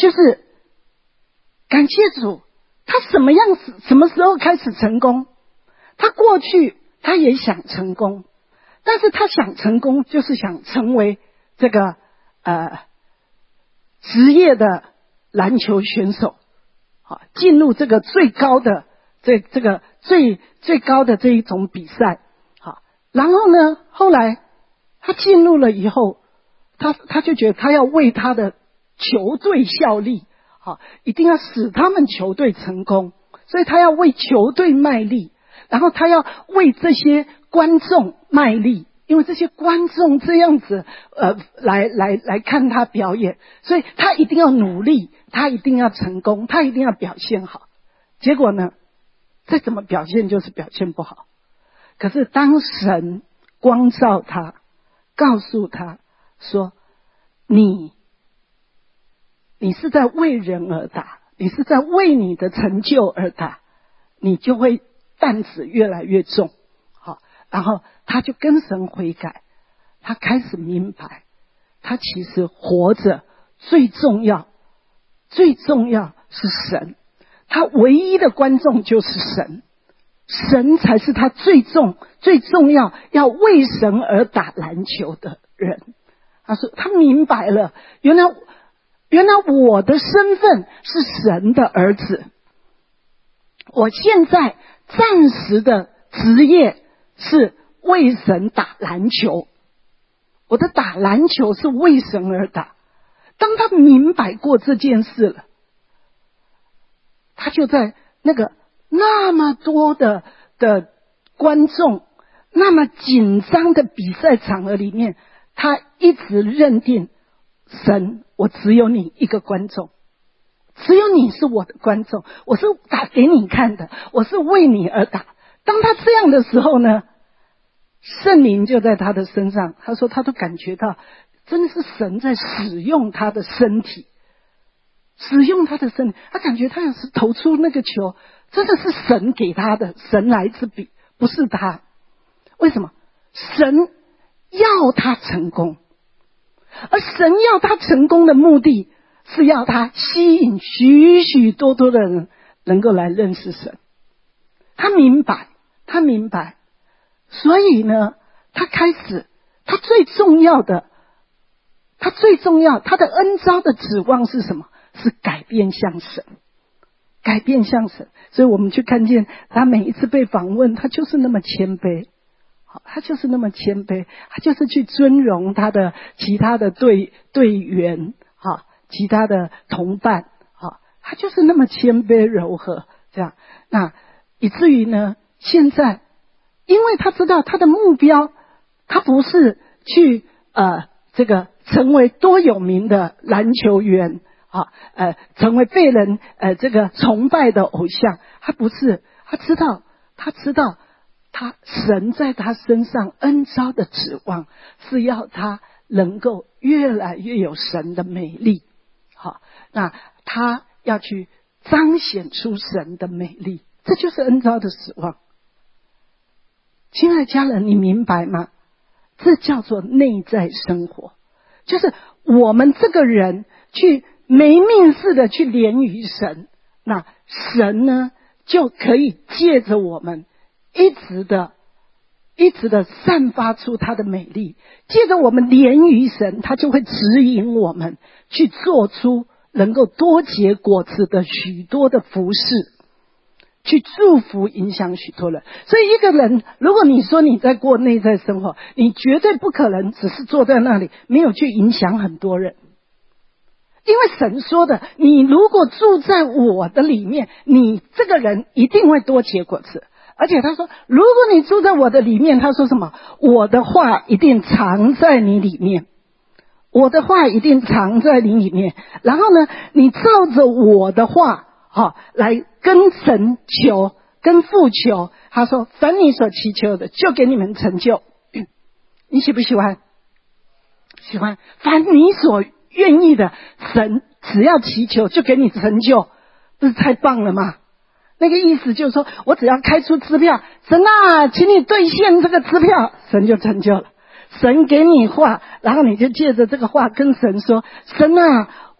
就是感谢主，他什么样子，什么时候开始成功？他过去他也想成功，但是他想成功就是想成为这个呃职业的篮球选手，好，进入这个最高的这这个最最高的这一种比赛，好，然后呢，后来他进入了以后，他他就觉得他要为他的球队效力，好，一定要使他们球队成功，所以他要为球队卖力，然后他要为这些观众卖力，因为这些观众这样子呃来来来看他表演，所以他一定要努力，他一定要成功，他一定要表现好。结果呢，再怎么表现就是表现不好。可是当神光照他，告诉他说，你你是在为人而打，你是在为你的成就而打，你就会担子越来越重。好，然后他就跟神悔改，他开始明白，他其实活着最重要，最重要是神，他唯一的观众就是神，神才是他最重最重要要为神而打篮球的人。他说他明白了，原来原来我的身份是神的儿子，我现在暂时的职业是为神打篮球，我的打篮球是为神而打。当他明白过这件事了，他就在那个那么多的的观众，那么紧张的比赛场合里面，他一直认定神，我只有你一个观众，只有你是我的观众，我是打给你看的，我是为你而打。当他这样的时候呢，圣灵就在他的身上，他说他都感觉到真的是神在使用他的身体，使用他的身体，他感觉他要是投出那个球，真的是神给他的，神来之笔，不是他。为什么？神要他成功，而神要他成功的目的是要他吸引许许多多的人能够来认识神。他明白，他明白，所以呢，他开始，他最重要的，他最重要，他的恩召的指望是什么？是改变向神，改变向神。所以我们去看见他每一次被访问，他就是那么谦卑，好，他就是那么谦卑，他就是去尊荣他的其他的队队员，好，其他的同伴，好，他就是那么谦卑柔和，这样，那以至于呢，现在因为他知道他的目标，他不是去呃这个成为多有名的篮球员。啊，呃，成为被人呃这个崇拜的偶像，他不是，他知道，他知道，他神在他身上恩召的指望是要他能够越来越有神的美丽。好，那他要去彰显出神的美丽，这就是恩召的指望。亲爱的家人，你明白吗？这叫做内在生活，就是我们这个人去没命似的去连于神，那神呢就可以借着我们一直的一直的散发出他的美丽，借着我们连于神，他就会指引我们去做出能够多结果子的许多的服事，去祝福影响许多人。所以一个人，如果你说你在过内在生活，你绝对不可能只是坐在那里没有去影响很多人。因为神说的，你如果住在我的里面，你这个人一定会多结果子。而且他说，如果你住在我的里面，他说什么？我的话一定藏在你里面，我的话一定藏在你里面。然后呢，你照着我的话，好，来跟神求，跟父求。他说，凡你所祈求的，就给你们成就。你喜不喜欢？喜欢。凡你所愿意的，神只要祈求就给你成就，不是太棒了吗？那个意思就是说，我只要开出支票，神啊，请你兑现这个支票，神就成就了。神给你话，然后你就借着这个话跟神说，神啊，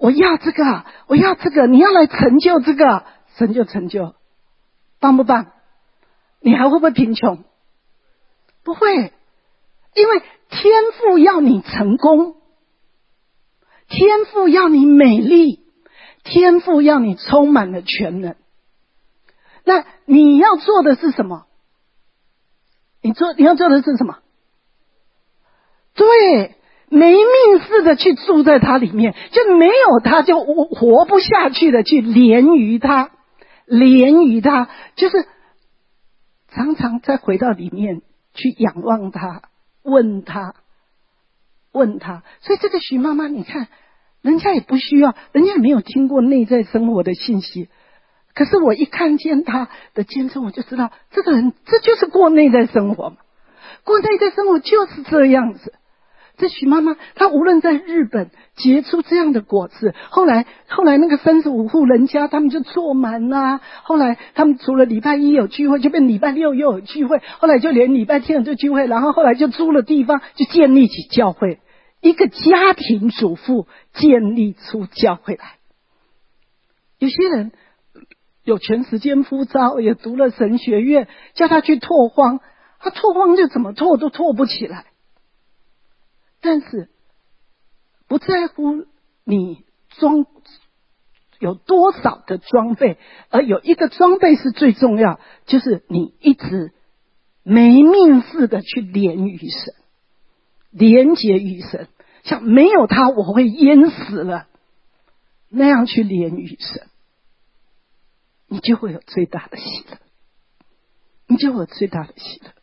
我要这个，我要这个，你要来成就这个，神就成就，棒不棒？你还会不会贫穷？不会，因为天父要你成功，天父要你美丽，天父要你充满了全能。那你要做的是什么？你做你要做的是什么？对，没命似的去住在他里面，就没有他就活不下去的去连于他，连于他，就是常常再回到里面去仰望他，问他，问他。所以这个徐妈妈，你看，人家也不需要，人家也没有听过内在生活的信息。可是我一看见他的见证，我就知道这个人这就是过内在生活嘛，过内在生活就是这样子。这许妈妈她无论在日本结出这样的果子，后来后来那个三十五户人家他们就坐满啦、啊，后来他们除了礼拜一有聚会，就变礼拜六又有聚会，后来就连礼拜天有聚会，然后后来就租了地方，就建立起教会，一个家庭主妇建立出教会来。有些人有全时间夫招，也读了神学院，叫他去拓荒，他拓荒就怎么拓都拓不起来。但是不在乎你装有多少的装备，而有一个装备是最重要，就是你一直没命似的去连于神，连结于神，像没有他我会淹死了那样去连于神，你就会有最大的喜乐，你就会有最大的喜乐，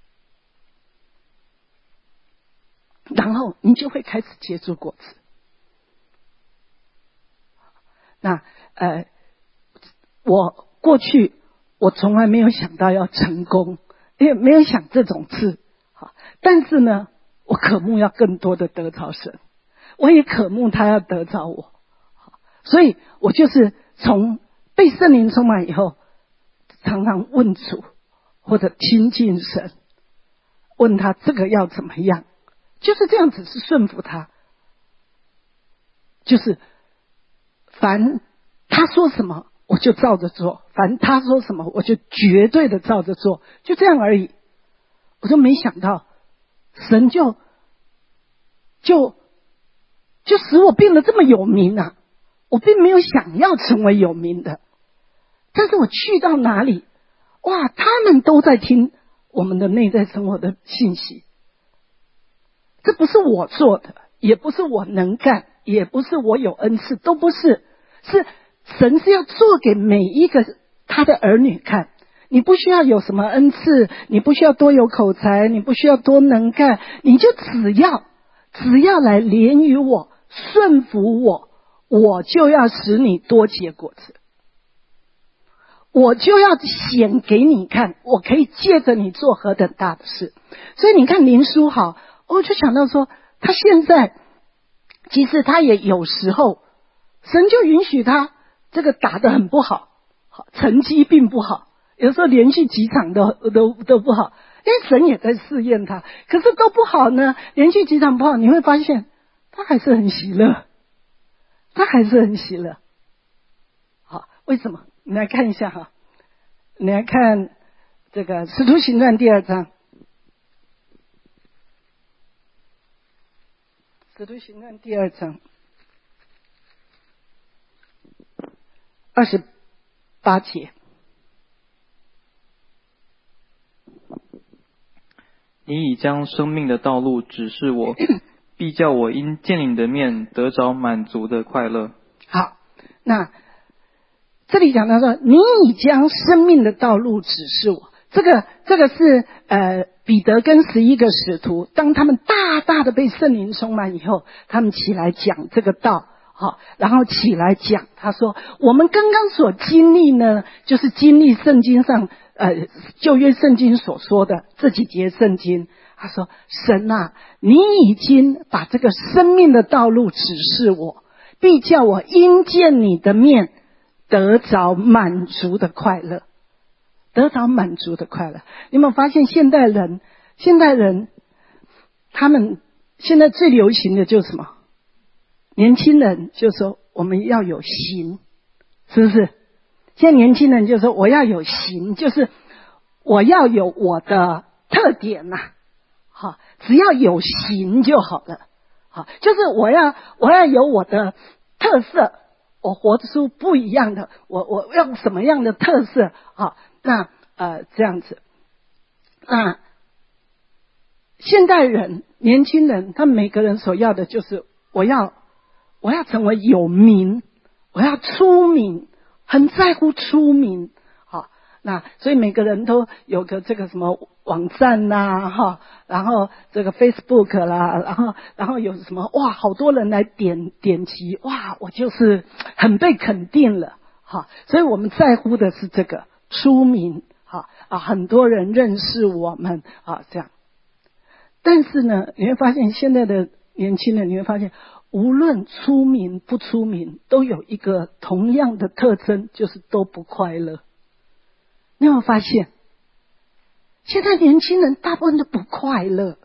然后你就会开始结出果子。那呃，我过去我从来没有想到要成功，也没有想这种事，好，但是呢，我渴慕要更多的得着神，我也渴慕他要得着我，所以我就是从被圣灵充满以后，常常问主或者亲近神，问他这个要怎么样，就是这样子，是顺服他，就是凡他说什么我就照着做，凡他说什么我就绝对的照着做，就这样而已。我就没想到神就就就使我变得这么有名啊！我并没有想要成为有名的，但是我去到哪里，哇，他们都在听我们的内在生活的信息。这不是我做的，也不是我能干，也不是我有恩赐，都不是，是神是要做给每一个他的儿女看。你不需要有什么恩赐，你不需要多有口才，你不需要多能干，你就只要只要来连于我，顺服我，我就要使你多结果子，我就要显给你看，我可以借着你做何等大的事。所以你看林书豪，我就想到说，他现在其实他也有时候神就允许他这个打得很不好，成绩并不好，有时候连续几场都都都不好，因为神也在试验他，可是都不好呢，连续几场不好，你会发现他还是很喜乐，他还是很喜乐。好，为什么？你来看一下哈，你来看这个《使徒行传》第二章，《使徒行传》第二章二十八节。 你已将生命的道路指示我，必叫我因见你的面得着满足的快乐。 好，那这里讲到说，你已将生命的道路指示我，这个这个是呃彼得跟十一个使徒，当他们大大的被圣灵充满以后，他们起来讲这个道，好，然后起来讲，他说我们刚刚所经历呢，就是经历圣经上呃旧约圣经所说的这几节圣经。他说神啊，你已经把这个生命的道路指示我，必叫我因见你的面得着满足的快乐，得着满足的快乐。你有没有发现现代人现代人他们现在最流行的就是什么？年轻人就说我们要有形，是不是？现在年轻人就说我要有形，就是我要有我的特点呐、啊，好，只要有形就好了，好，就是我要我要有我的特色，我活出不一样的，我我用什么样的特色啊？那呃这样子，那现代人年轻人，他们每个人所要的就是我要我要成为有名，我要出名。很在乎出名，好，那所以每个人都有个这个什么网站呐，哈，然后这个 Facebook 啦，然后然后有什么哇，好多人来点点击，哇，我就是很被肯定了，哈，所以我们在乎的是这个出名，哈啊，很多人认识我们啊，这样。但是呢，你会发现现在的年轻人，你会发现。无论出名不出名，都有一个同样的特征，就是都不快乐。你有没有发现？现在年轻人大部分都不快乐，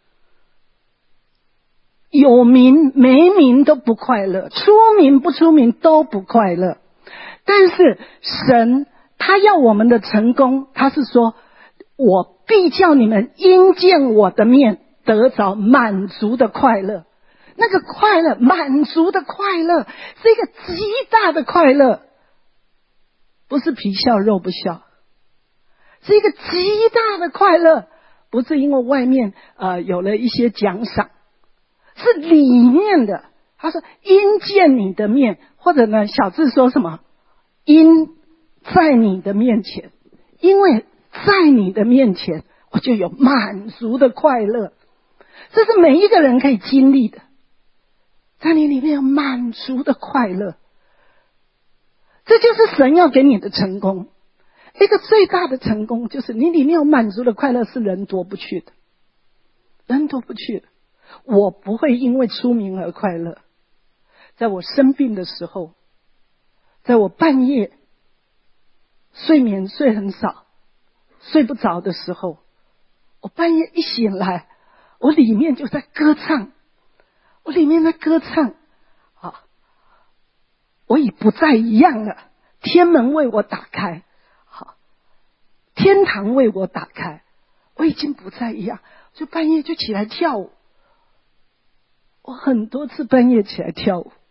有名没名都不快乐，出名不出名都不快乐。但是神他要我们的成功，他是说，我必叫你们因见我的面得着满足的快乐。那个快乐，满足的快乐，是一个极大的快乐，不是皮笑肉不笑，是一个极大的快乐，不是因为外面呃有了一些奖赏，是里面的。他说因见你的面，或者呢小字说什么因在你的面前，因为在你的面前我就有满足的快乐，这是每一个人可以经历的，在你里面有满足的快乐，这就是神要给你的成功。一个最大的成功就是你里面有满足的快乐，是人夺不去的，人夺不去的。我不会因为出名而快乐。在我生病的时候，在我半夜睡眠睡很少，睡不着的时候，我半夜一醒来，我里面就在歌唱，我里面在歌唱啊！我已不再一样了，天门为我打开，好，天堂为我打开，我已经不再一样，就半夜就起来跳舞。我很多次半夜起来跳舞。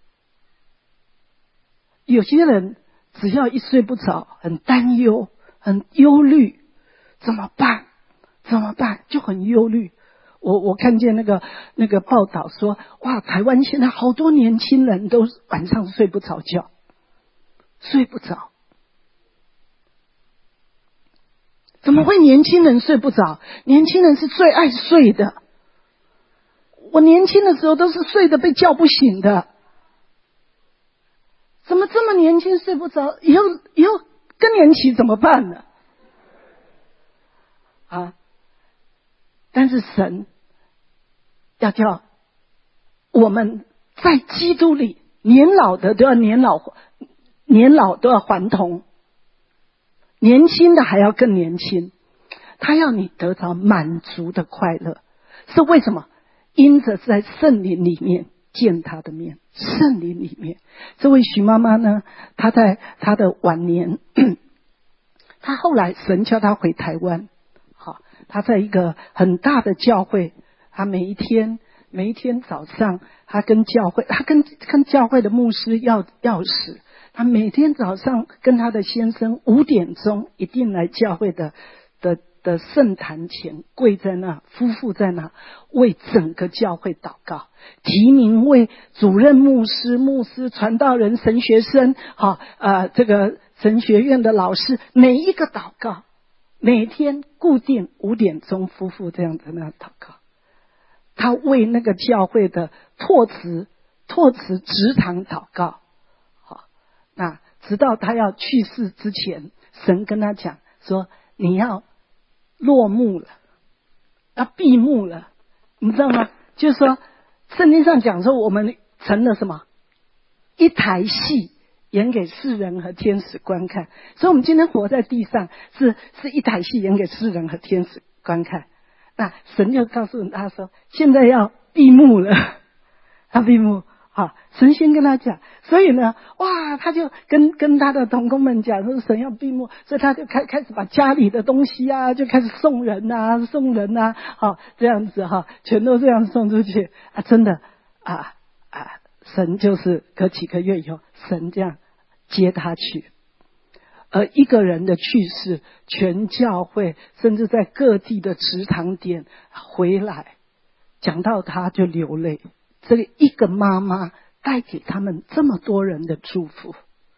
有些人只要一睡不着，很担忧，很忧虑，怎么办？怎么办？就很忧虑。我我看见那个那个报道说，哇，台湾现在好多年轻人都晚上睡不着觉，睡不着。怎么会年轻人睡不着？年轻人是最爱睡的。我年轻的时候都是睡得被叫不醒的。怎么这么年轻睡不着？以后以后更年期怎么办呢？啊！但是神要叫我们在基督里，年老的都要年老，年老都要还童，年轻的还要更年轻。他要你得着满足的快乐，是为什么？因着在圣灵里面见他的面，圣灵里面。这位徐妈妈呢，她在她的晚年，她后来神叫她回台湾，好，她在一个很大的教会，她每一天每一天早上，她跟教会，她跟跟教会的牧师要钥匙，她每天早上跟她的先生五点钟一定来教会的的的圣坛前跪在那，夫妇在那为整个教会祷告，提名为主任牧师、牧师、传道人、神学生，好呃这个神学院的老师，每一个祷告，每天固定五点钟，夫妇这样在那祷告。他为那个教会的拓词、拓词职堂祷告，好，那直到他要去世之前，神跟他讲说，你要落幕了，要闭幕了，你知道吗？就是说，圣经上讲说，我们成了什么？一台戏，演给世人和天使观看。所以，我们今天活在地上，是是一台戏，演给世人和天使观看。那神就告诉他说，现在要闭幕了，要闭幕。 好，神先跟他讲，所以呢，哇，他就跟跟他的同工们讲说神要闭幕，所以他就开开始把家里的东西啊，就开始送人啊，送人啊，好，这样子哈，全都这样送出去啊，真的啊啊，神就是隔几个月以后，神这样接他去。而一个人的去世，全教会甚至在各地的职堂点回来，讲到他就流泪。这个一个妈妈带给他们这么多人的祝福，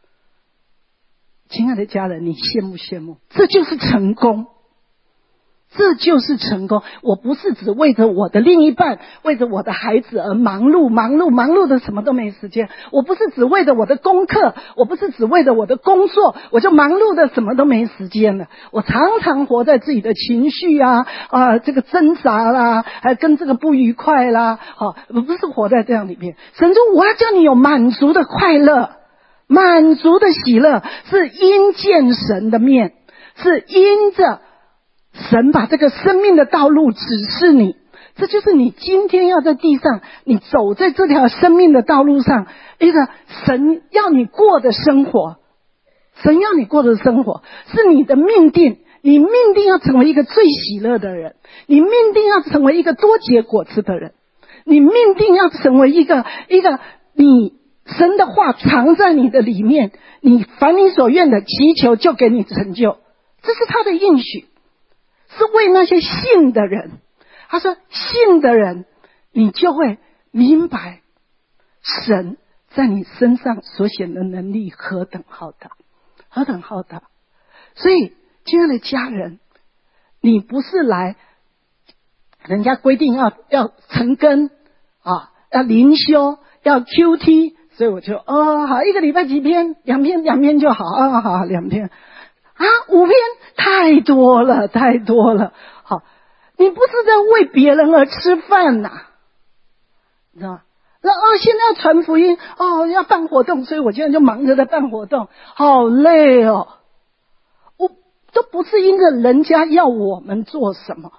亲爱的家人，你羡慕羡慕？这就是成功，这就是成功。我不是只为着我的另一半，为着我的孩子而忙碌忙碌忙碌的什么都没时间。我不是只为着我的功课，我不是只为着我的工作，我就忙碌的什么都没时间了。我常常活在自己的情绪啊啊这个挣扎啦，还跟这个不愉快啦，好，我不是活在这样里面。神说我要叫你有满足的快乐，满足的喜乐，是因见神的面，是因着神把这个生命的道路指示你，这就是你今天要在地上，你走在这条生命的道路上，一个神要你过的生活，神要你过的生活是你的命定，你命定要成为一个最喜乐的人，你命定要成为一个多结果子的人，你命定要成为一个一个你神的话藏在你的里面，你凡你所愿的祈求就给你成就，这是他的应许，是为那些信的人。他说信的人你就会明白神在你身上所显的能力何等浩大，何等浩大。所以亲爱的家人，你不是来人家规定要要晨更啊，要灵修，要 Q T， 所以我就哦好，一个礼拜几篇，两篇两篇就好啊，好两篇啊，五篇太多了太多了。好，你不是在为别人而吃饭呐、啊，你知道吗？那哦，现在要传福音哦，要办活动，所以我现在就忙着在办活动，好累哦。我都不是因着人家要我们做什么，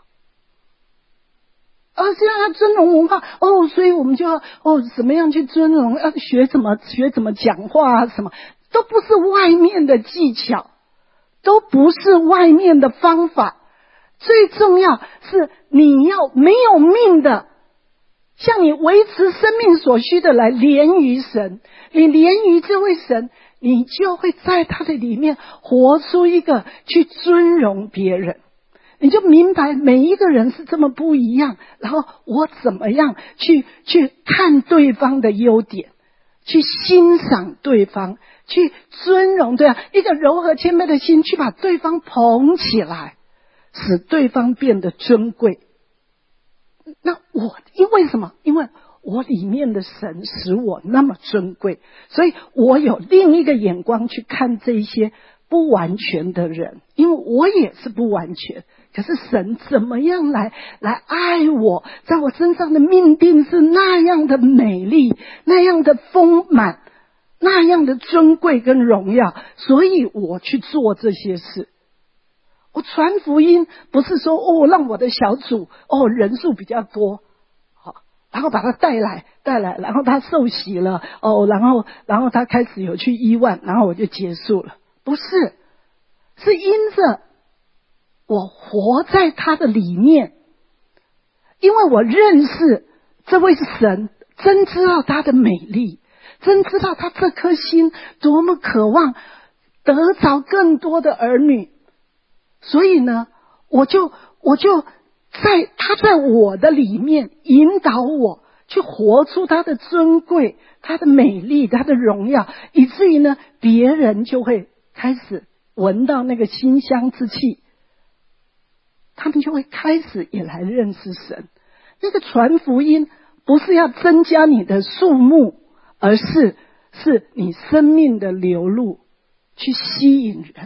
啊，现在要尊荣文化哦，所以我们就要哦怎么样去尊荣，要学怎么学怎么讲话啊，什么都不是外面的技巧，都不是外面的方法，最重要是你要没有命的，像你维持生命所需的来连于神，你连于这位神，你就会在他的里面活出一个去尊荣别人，你就明白每一个人是这么不一样，然后我怎么样去去看对方的优点，去欣赏对方，去尊荣对方，一个柔和谦卑的心去把对方捧起来，使对方变得尊贵。那我因为什么？因为我里面的神使我那么尊贵，所以我有另一个眼光去看这一些不完全的人，因为我也是不完全，可是神怎么样来来爱我，在我身上的命定是那样的美丽，那样的丰满，那样的尊贵跟荣耀，所以我去做这些事。我传福音不是说哦让我的小组哦人数比较多，好，然后把他带来带来，然后他受洗了哦，然后然后他开始有去医院，然后我就结束了，不是，是因着我活在他的里面，因为我认识这位是神，真知道他的美丽，真知道他这颗心多么渴望得着更多的儿女，所以呢我就我就在他在我的里面引导我去活出他的尊贵，他的美丽，他的荣耀，以至于呢别人就会开始闻到那个馨香之气，他们就会开始也来认识神。那个传福音不是要增加你的数目，而是是你生命的流露去吸引人。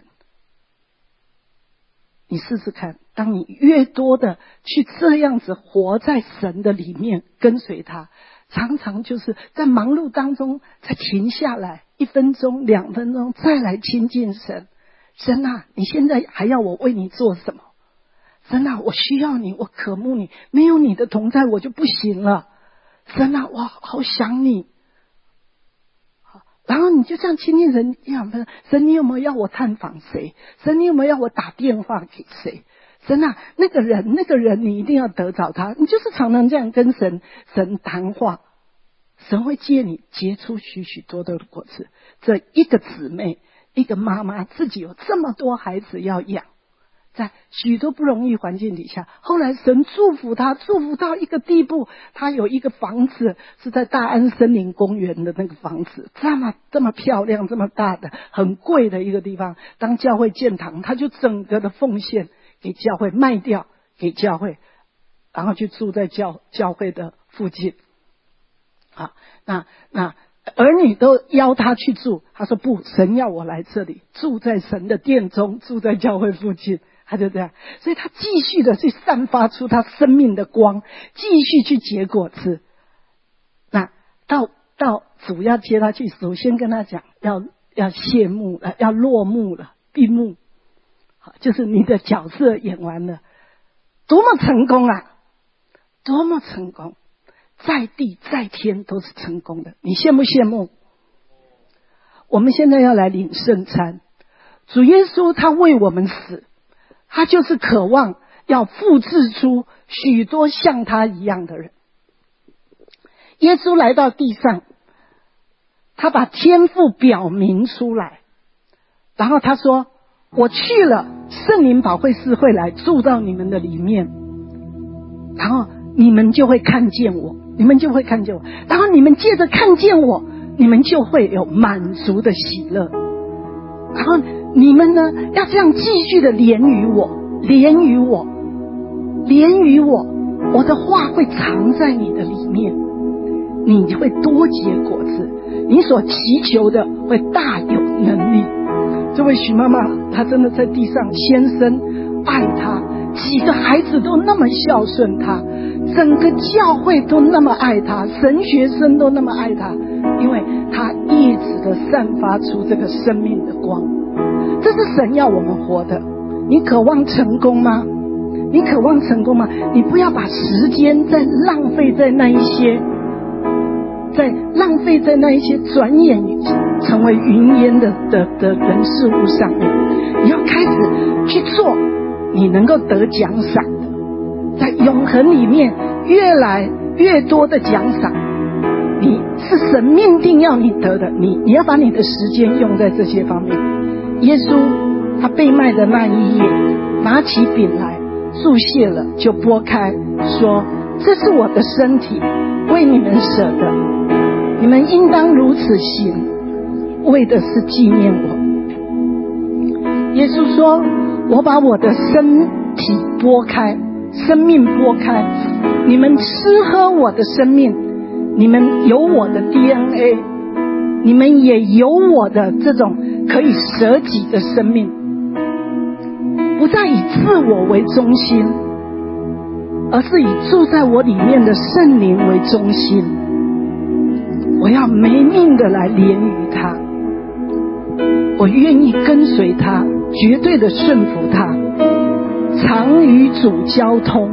你试试看，当你越多的去这样子活在神的里面，跟随他，常常就是在忙碌当中再停下来一分钟两分钟，再来亲近神。神啊，你现在还要我为你做什么？神啊，我需要你，我渴慕你，没有你的同在我就不行了。神啊，我好想你， 然后你就像亲近神一样，神你有没有要我探访谁？神你有没有要我打电话给谁？神啊，那个人那个人你一定要得着他。你就是常常这样跟神神谈话，神会借你结出许许多多的果子。这一个姊妹一个妈妈自己有这么多孩子要养，在许多不容易环境底下，后来神祝福他，祝福到一个地步，他有一个房子是在大安森林公园的那个房子，这么这么漂亮这么大的很贵的一个地方，当教会建堂，他就整个的奉献给教会，卖掉给教会，然后去住在教教会的附近。好，那那儿女都邀他去住，他说不，神要我来这里，住在神的殿中，住在教会附近。他就这样，所以他继续的去散发出他生命的光，继续去结果子。那到到主要接他去，首先跟他讲要要谢幕了，要落幕了，闭幕。好，就是你的角色演完了，多么成功啊！多么成功，在地在天都是成功的，你羡慕羡慕？我们现在要来领圣餐，主耶稣他为我们死。他就是渴望要复制出许多像他一样的人。耶稣来到地上，他把天父表明出来，然后他说我去了，圣灵保惠师会来住到你们的里面，然后你们就会看见我，你们就会看见我，然后你们借着看见我，你们就会有满足的喜乐，然后你们呢，要这样继续的连于我，连于我，连于我，我的话会藏在你的里面，你会多结果子，你所祈求的会大有能力。这位许妈妈，她真的在地上，先生爱她，几个孩子都那么孝顺她，整个教会都那么爱她，神学生都那么爱她，因为她一直的散发出这个生命的光。这是神要我们活的。你渴望成功吗？你渴望成功吗？你不要把时间再浪费在那一些在浪费在那一些转眼成为云烟的的的人事物上面。你要开始去做你能够得奖赏的，在永恒里面越来越多的奖赏，你是神命定要你得的，你你要把你的时间用在这些方面。耶稣他被卖的那一夜，拿起饼来注谢了，就拨开说，这是我的身体，为你们舍的，你们应当如此行，为的是纪念我。耶稣说，我把我的身体拨开，生命拨开，你们吃喝我的生命，你们有我的 D N A， 你们也有我的这种可以舍己的生命，不再以自我为中心，而是以住在我里面的圣灵为中心。我要没命的来连于他，我愿意跟随他，绝对的顺服他，常与主交通，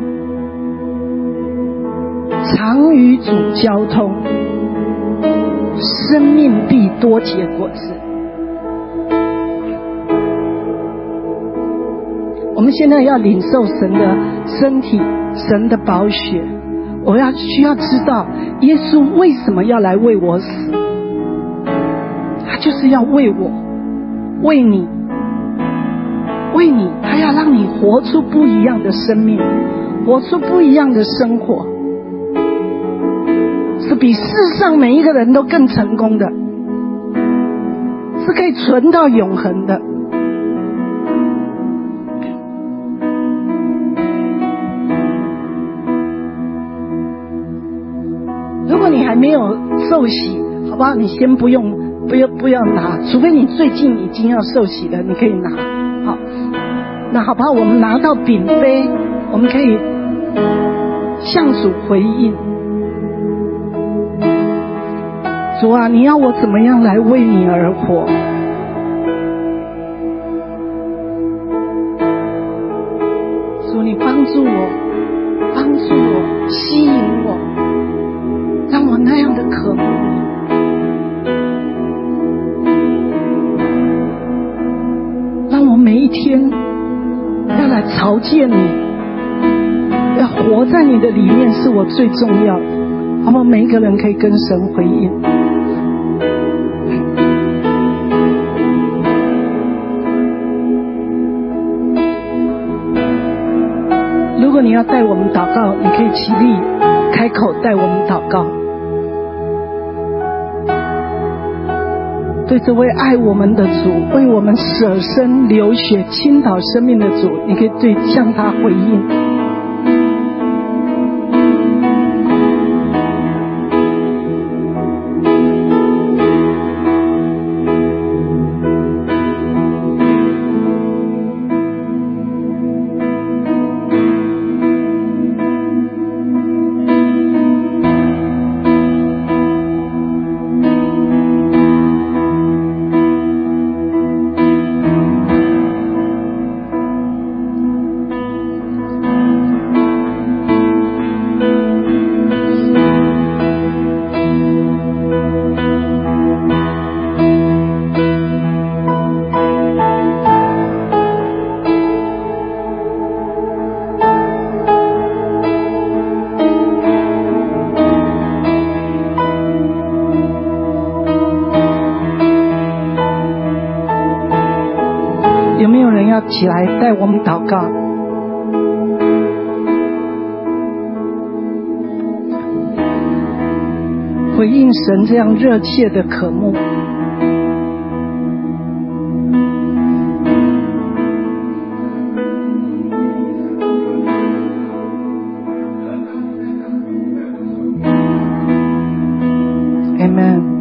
常与主交通，生命必多结果子。我们现在要领受神的身体，神的宝血。我要需要知道耶稣为什么要来为我死，他就是要为我，为你，为你，他要让你活出不一样的生命，活出不一样的生活，是比世上每一个人都更成功的，是可以存到永恒的。如果你还没有受洗，好不好？你先不用，不要不要拿，除非你最近已经要受洗了，你可以拿。好，那好不好？我们拿到饼杯，我们可以向主回应。主啊，你要我怎么样来为你而活？主，你帮助我，帮助我，吸引我，让我那样的渴慕你。 朝见你，要活在你的里面是我最重要的，好不好？每一个人可以跟神回应。如果你要带我们祷告，你可以起立开口带我们祷告。对这位爱我们的主，为我们舍身流血倾倒生命的主，你可以对向他回应。起来带我们祷告。回应神这样热切的渴慕。Amen。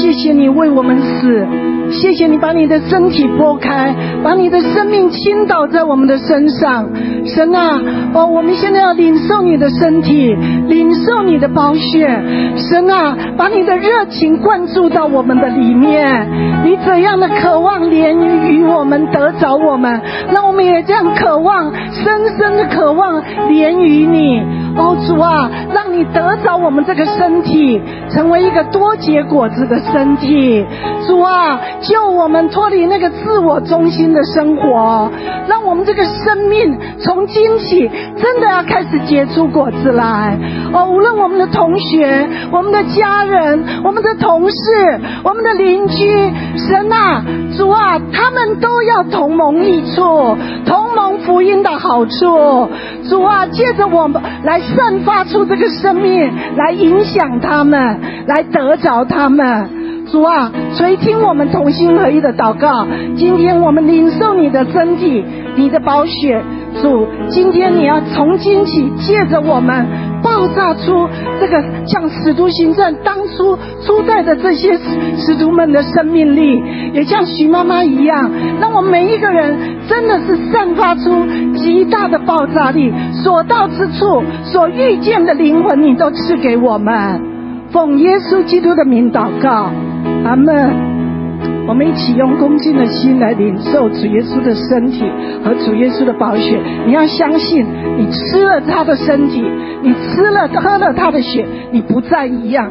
谢谢你为我们死，谢谢你把你的身体拨开，把你的生命倾倒在我们的身上。神啊，哦，我们现在要领受你的身体，领受你的宝血。神啊，把你的热情灌注到我们的里面，你怎样的渴望连于我们，得着我们，让我们也这样渴望，深深的渴望连于你。哦，主啊，让你得着我们这个身体，成为一个多结果子的身体。主啊，救我们脱离那个自我中心的生活，让我们这个生命从今起真的要开始结出果子来。哦，无论我们的同学、我们的家人、我们的同事、我们的邻居，神啊，主啊，他们都要同蒙益处，同蒙福音的好处。主啊，借着我们来散发出这个生命，来影响他们，来得着他们。主啊，垂听我们同心合一的祷告。今天我们领受你的身体，你的宝血。主，今天你要从今起借着我们爆炸出这个像使徒行传当初初代的这些使徒们的生命力，也像徐妈妈一样，让我们每一个人真的是散发出极大的爆炸力，所到之处所遇见的灵魂你都赐给我们。奉耶稣基督的名祷告，阿们。我们一起用恭敬的心来领受主耶稣的身体和主耶稣的宝血。你要相信，你吃了他的身体，你吃了喝了他的血，你不再一样。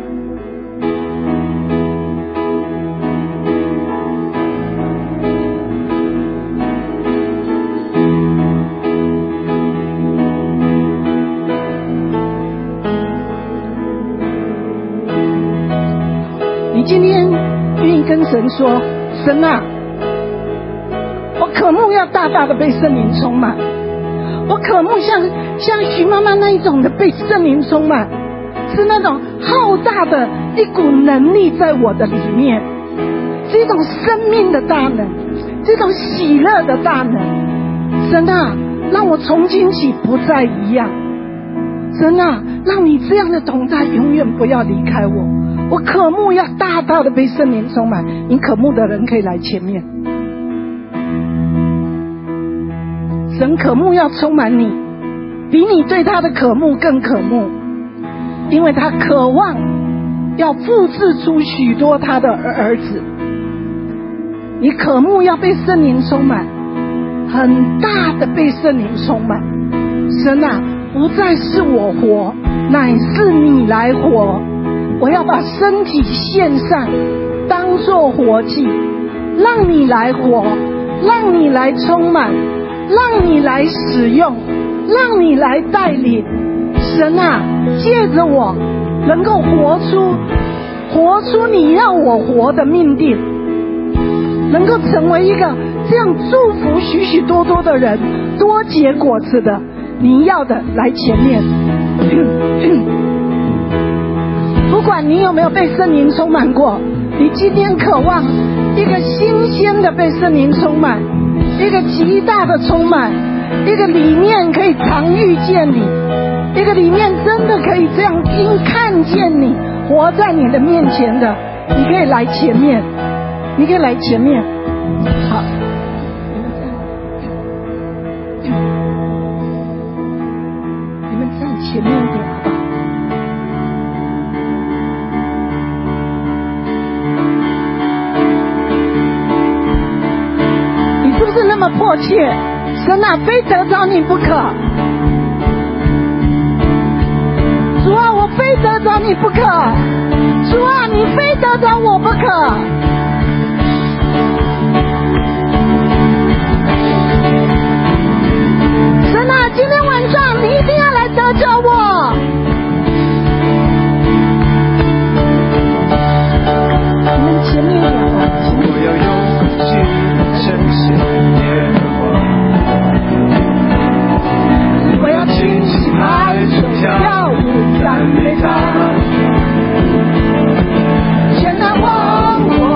你今天愿意跟神说，神啊，我渴慕要大大的被圣灵充满，我渴慕像像徐妈妈那一种的被圣灵充满，是那种浩大的一股能力在我的里面，是一种生命的大能，这种喜乐的大能。神啊，让我从今起不再一样。神啊，让你这样的同在永远不要离开我。我渴慕要大大的被圣灵充满。你渴慕的人可以来前面。神渴慕要充满你，比你对他的渴慕更渴慕，因为他渴望要复制出许多他的儿子。你渴慕要被圣灵充满，很大的被圣灵充满。神啊，不再是我活，乃是你来活。我要把身体献上，当作活祭，让你来活，让你来充满，让你来使用，让你来带领。神啊，借着我能够活出活出你要我活的命定，能够成为一个这样祝福许许多多的人，多结果子的。你要的来前面。不管你有没有被圣灵充满过，你今天渴望一个新鲜的被圣灵充满，一个极大的充满，一个里面可以常遇见你，一个里面真的可以这样因看见你活在你的面前的，你可以来前面，你可以来前面。好，你们站前面一点好不好？是那么迫切，神啊，非得着你不可。主啊，我非得着你不可。主啊，你非得着我不可。神啊，今天晚上你一定要来得着我。你们前面有吗？ 我要用心呈现耶和华，我要尽情拍手跳舞赞美他，全然忘我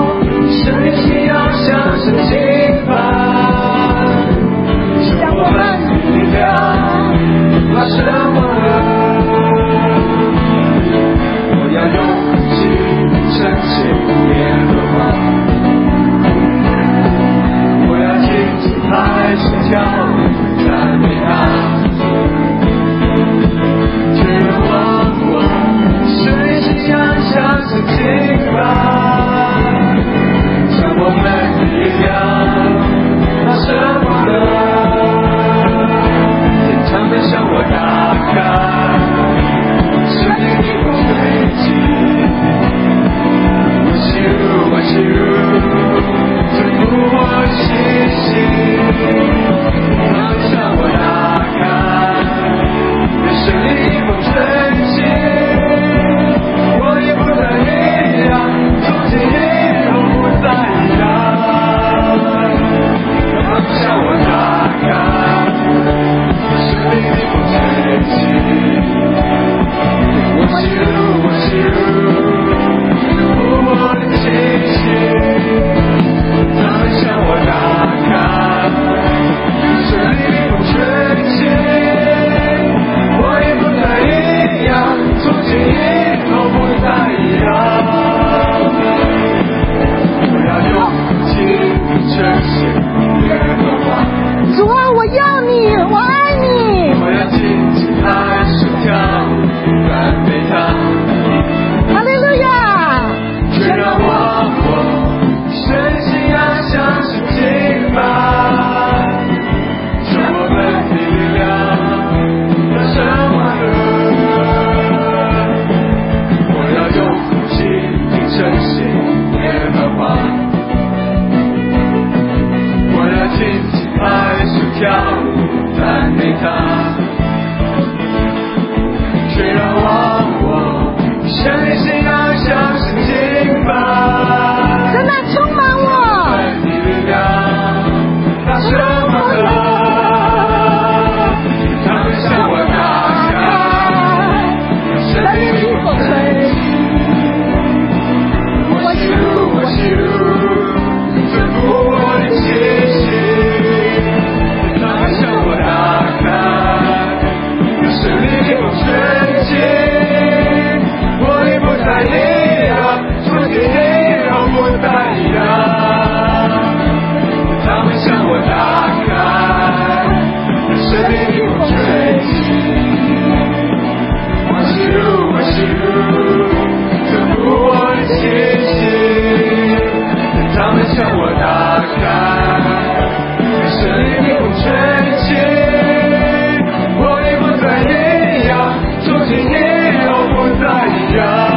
气息，他们向我打开，生命的风吹起，我已不再一样，从今以后不再一样，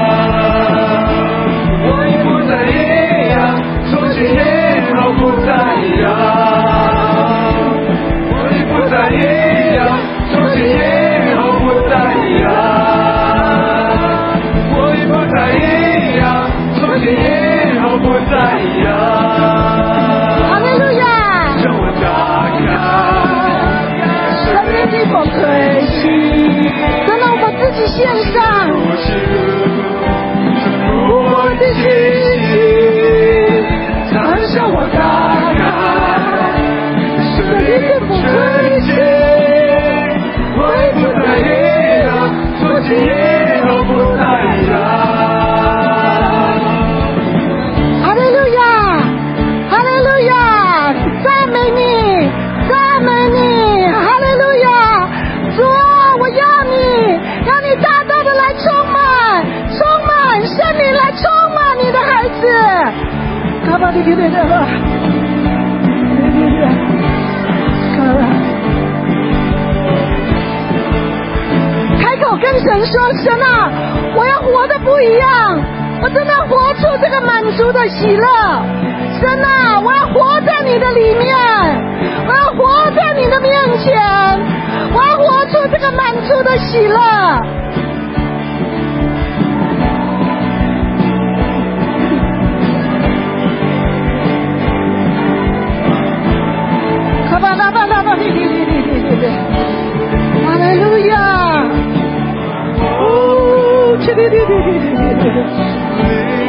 我已不再一样，从今以后不再一样，我已不再一样，从今以后不再一样，我已不再一样，从今以后不再一样。 哈利路亚！ 让我打开生命的风吹起，神让我把自己献上， 我的气息，它向我打开，生命的风吹起，我已不再一样，从今以后不再一样。 哈利路亚，哈利路亚，赞美你，赞美你，哈利路亚！主啊，我要你，让你大大的来充满，充满圣灵来充满你的孩子。卡巴里里里吧，里里里，卡巴。开口跟神说：神啊，我要活得不一样，我真的活出这个满足的喜乐。神啊，我要活在你的里面，我要活在你的面前，我要活出这个满足的喜乐。卡巴拉巴拉巴哩哩哩哩哩哩，哈利路亚！哦，哩哩哩哩哩哩哩。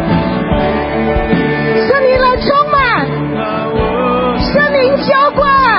圣灵来充满，圣灵浇灌，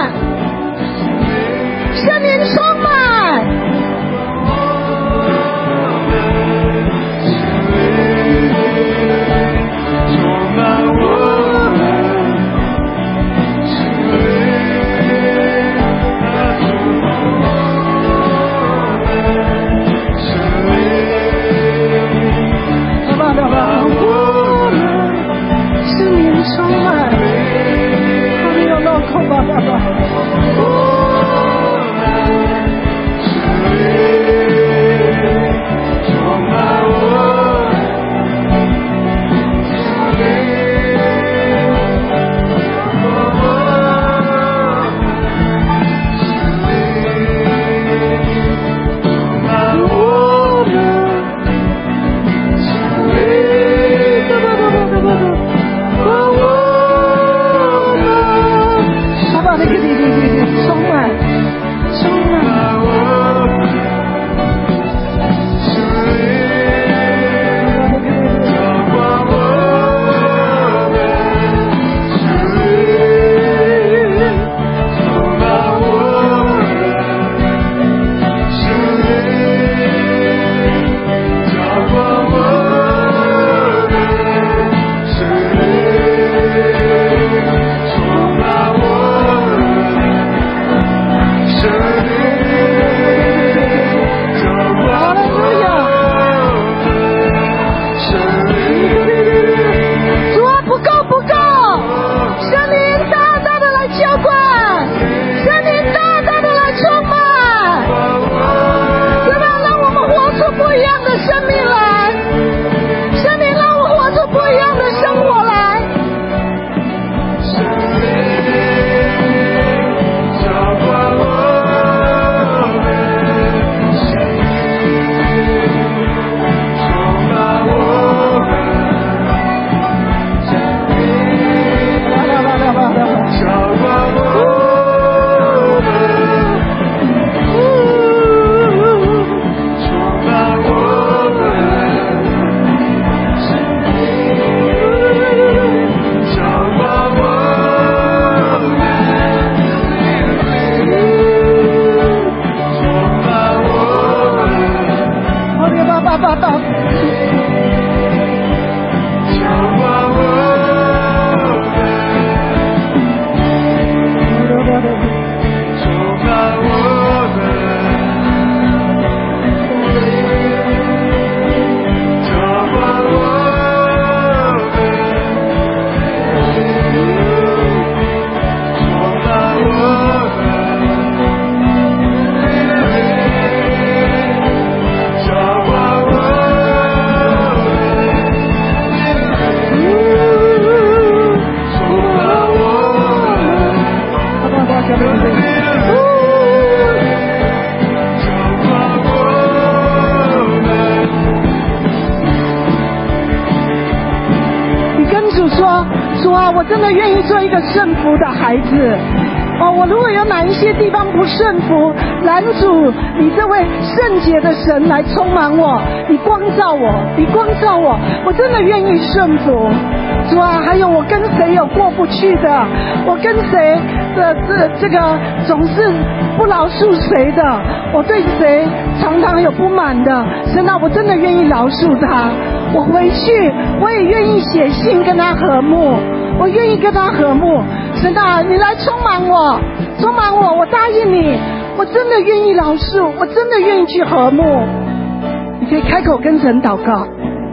我真的愿意做一个顺服的孩子。哦，我如果有哪一些地方不顺服，拦阻你这位圣洁的神来充满我，你光照我，你光照我，我真的愿意顺服。主啊，还有我跟谁有过不去的，我跟谁的这这个总是不饶恕谁的，我对谁常常有不满的，神啊，我真的愿意饶恕他。我回去我也愿意写信跟他和睦，我愿意跟他和睦。神啊，你来充满我，充满我，我答应你，我真的愿意饶恕，我真的愿意去和睦。你可以开口跟神祷告。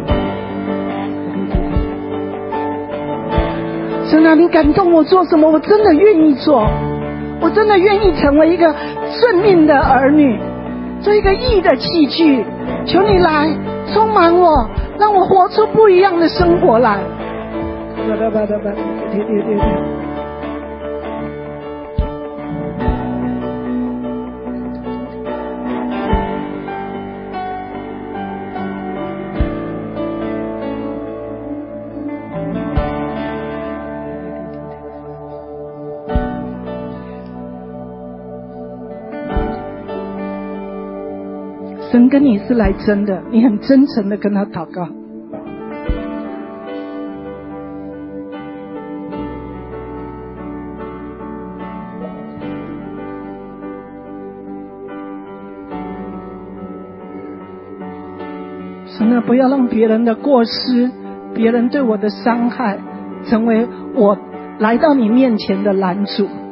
神啊，你感动我做什么，我真的愿意做，我真的愿意成为一个顺命的儿女，做一个义的器具。求你来充满我，让我活出不一样的生活来。神跟你是来真的，你很真诚的跟他祷告。神啊，不要让别人的过失，别人对我的伤害，成为我来到你面前的拦阻。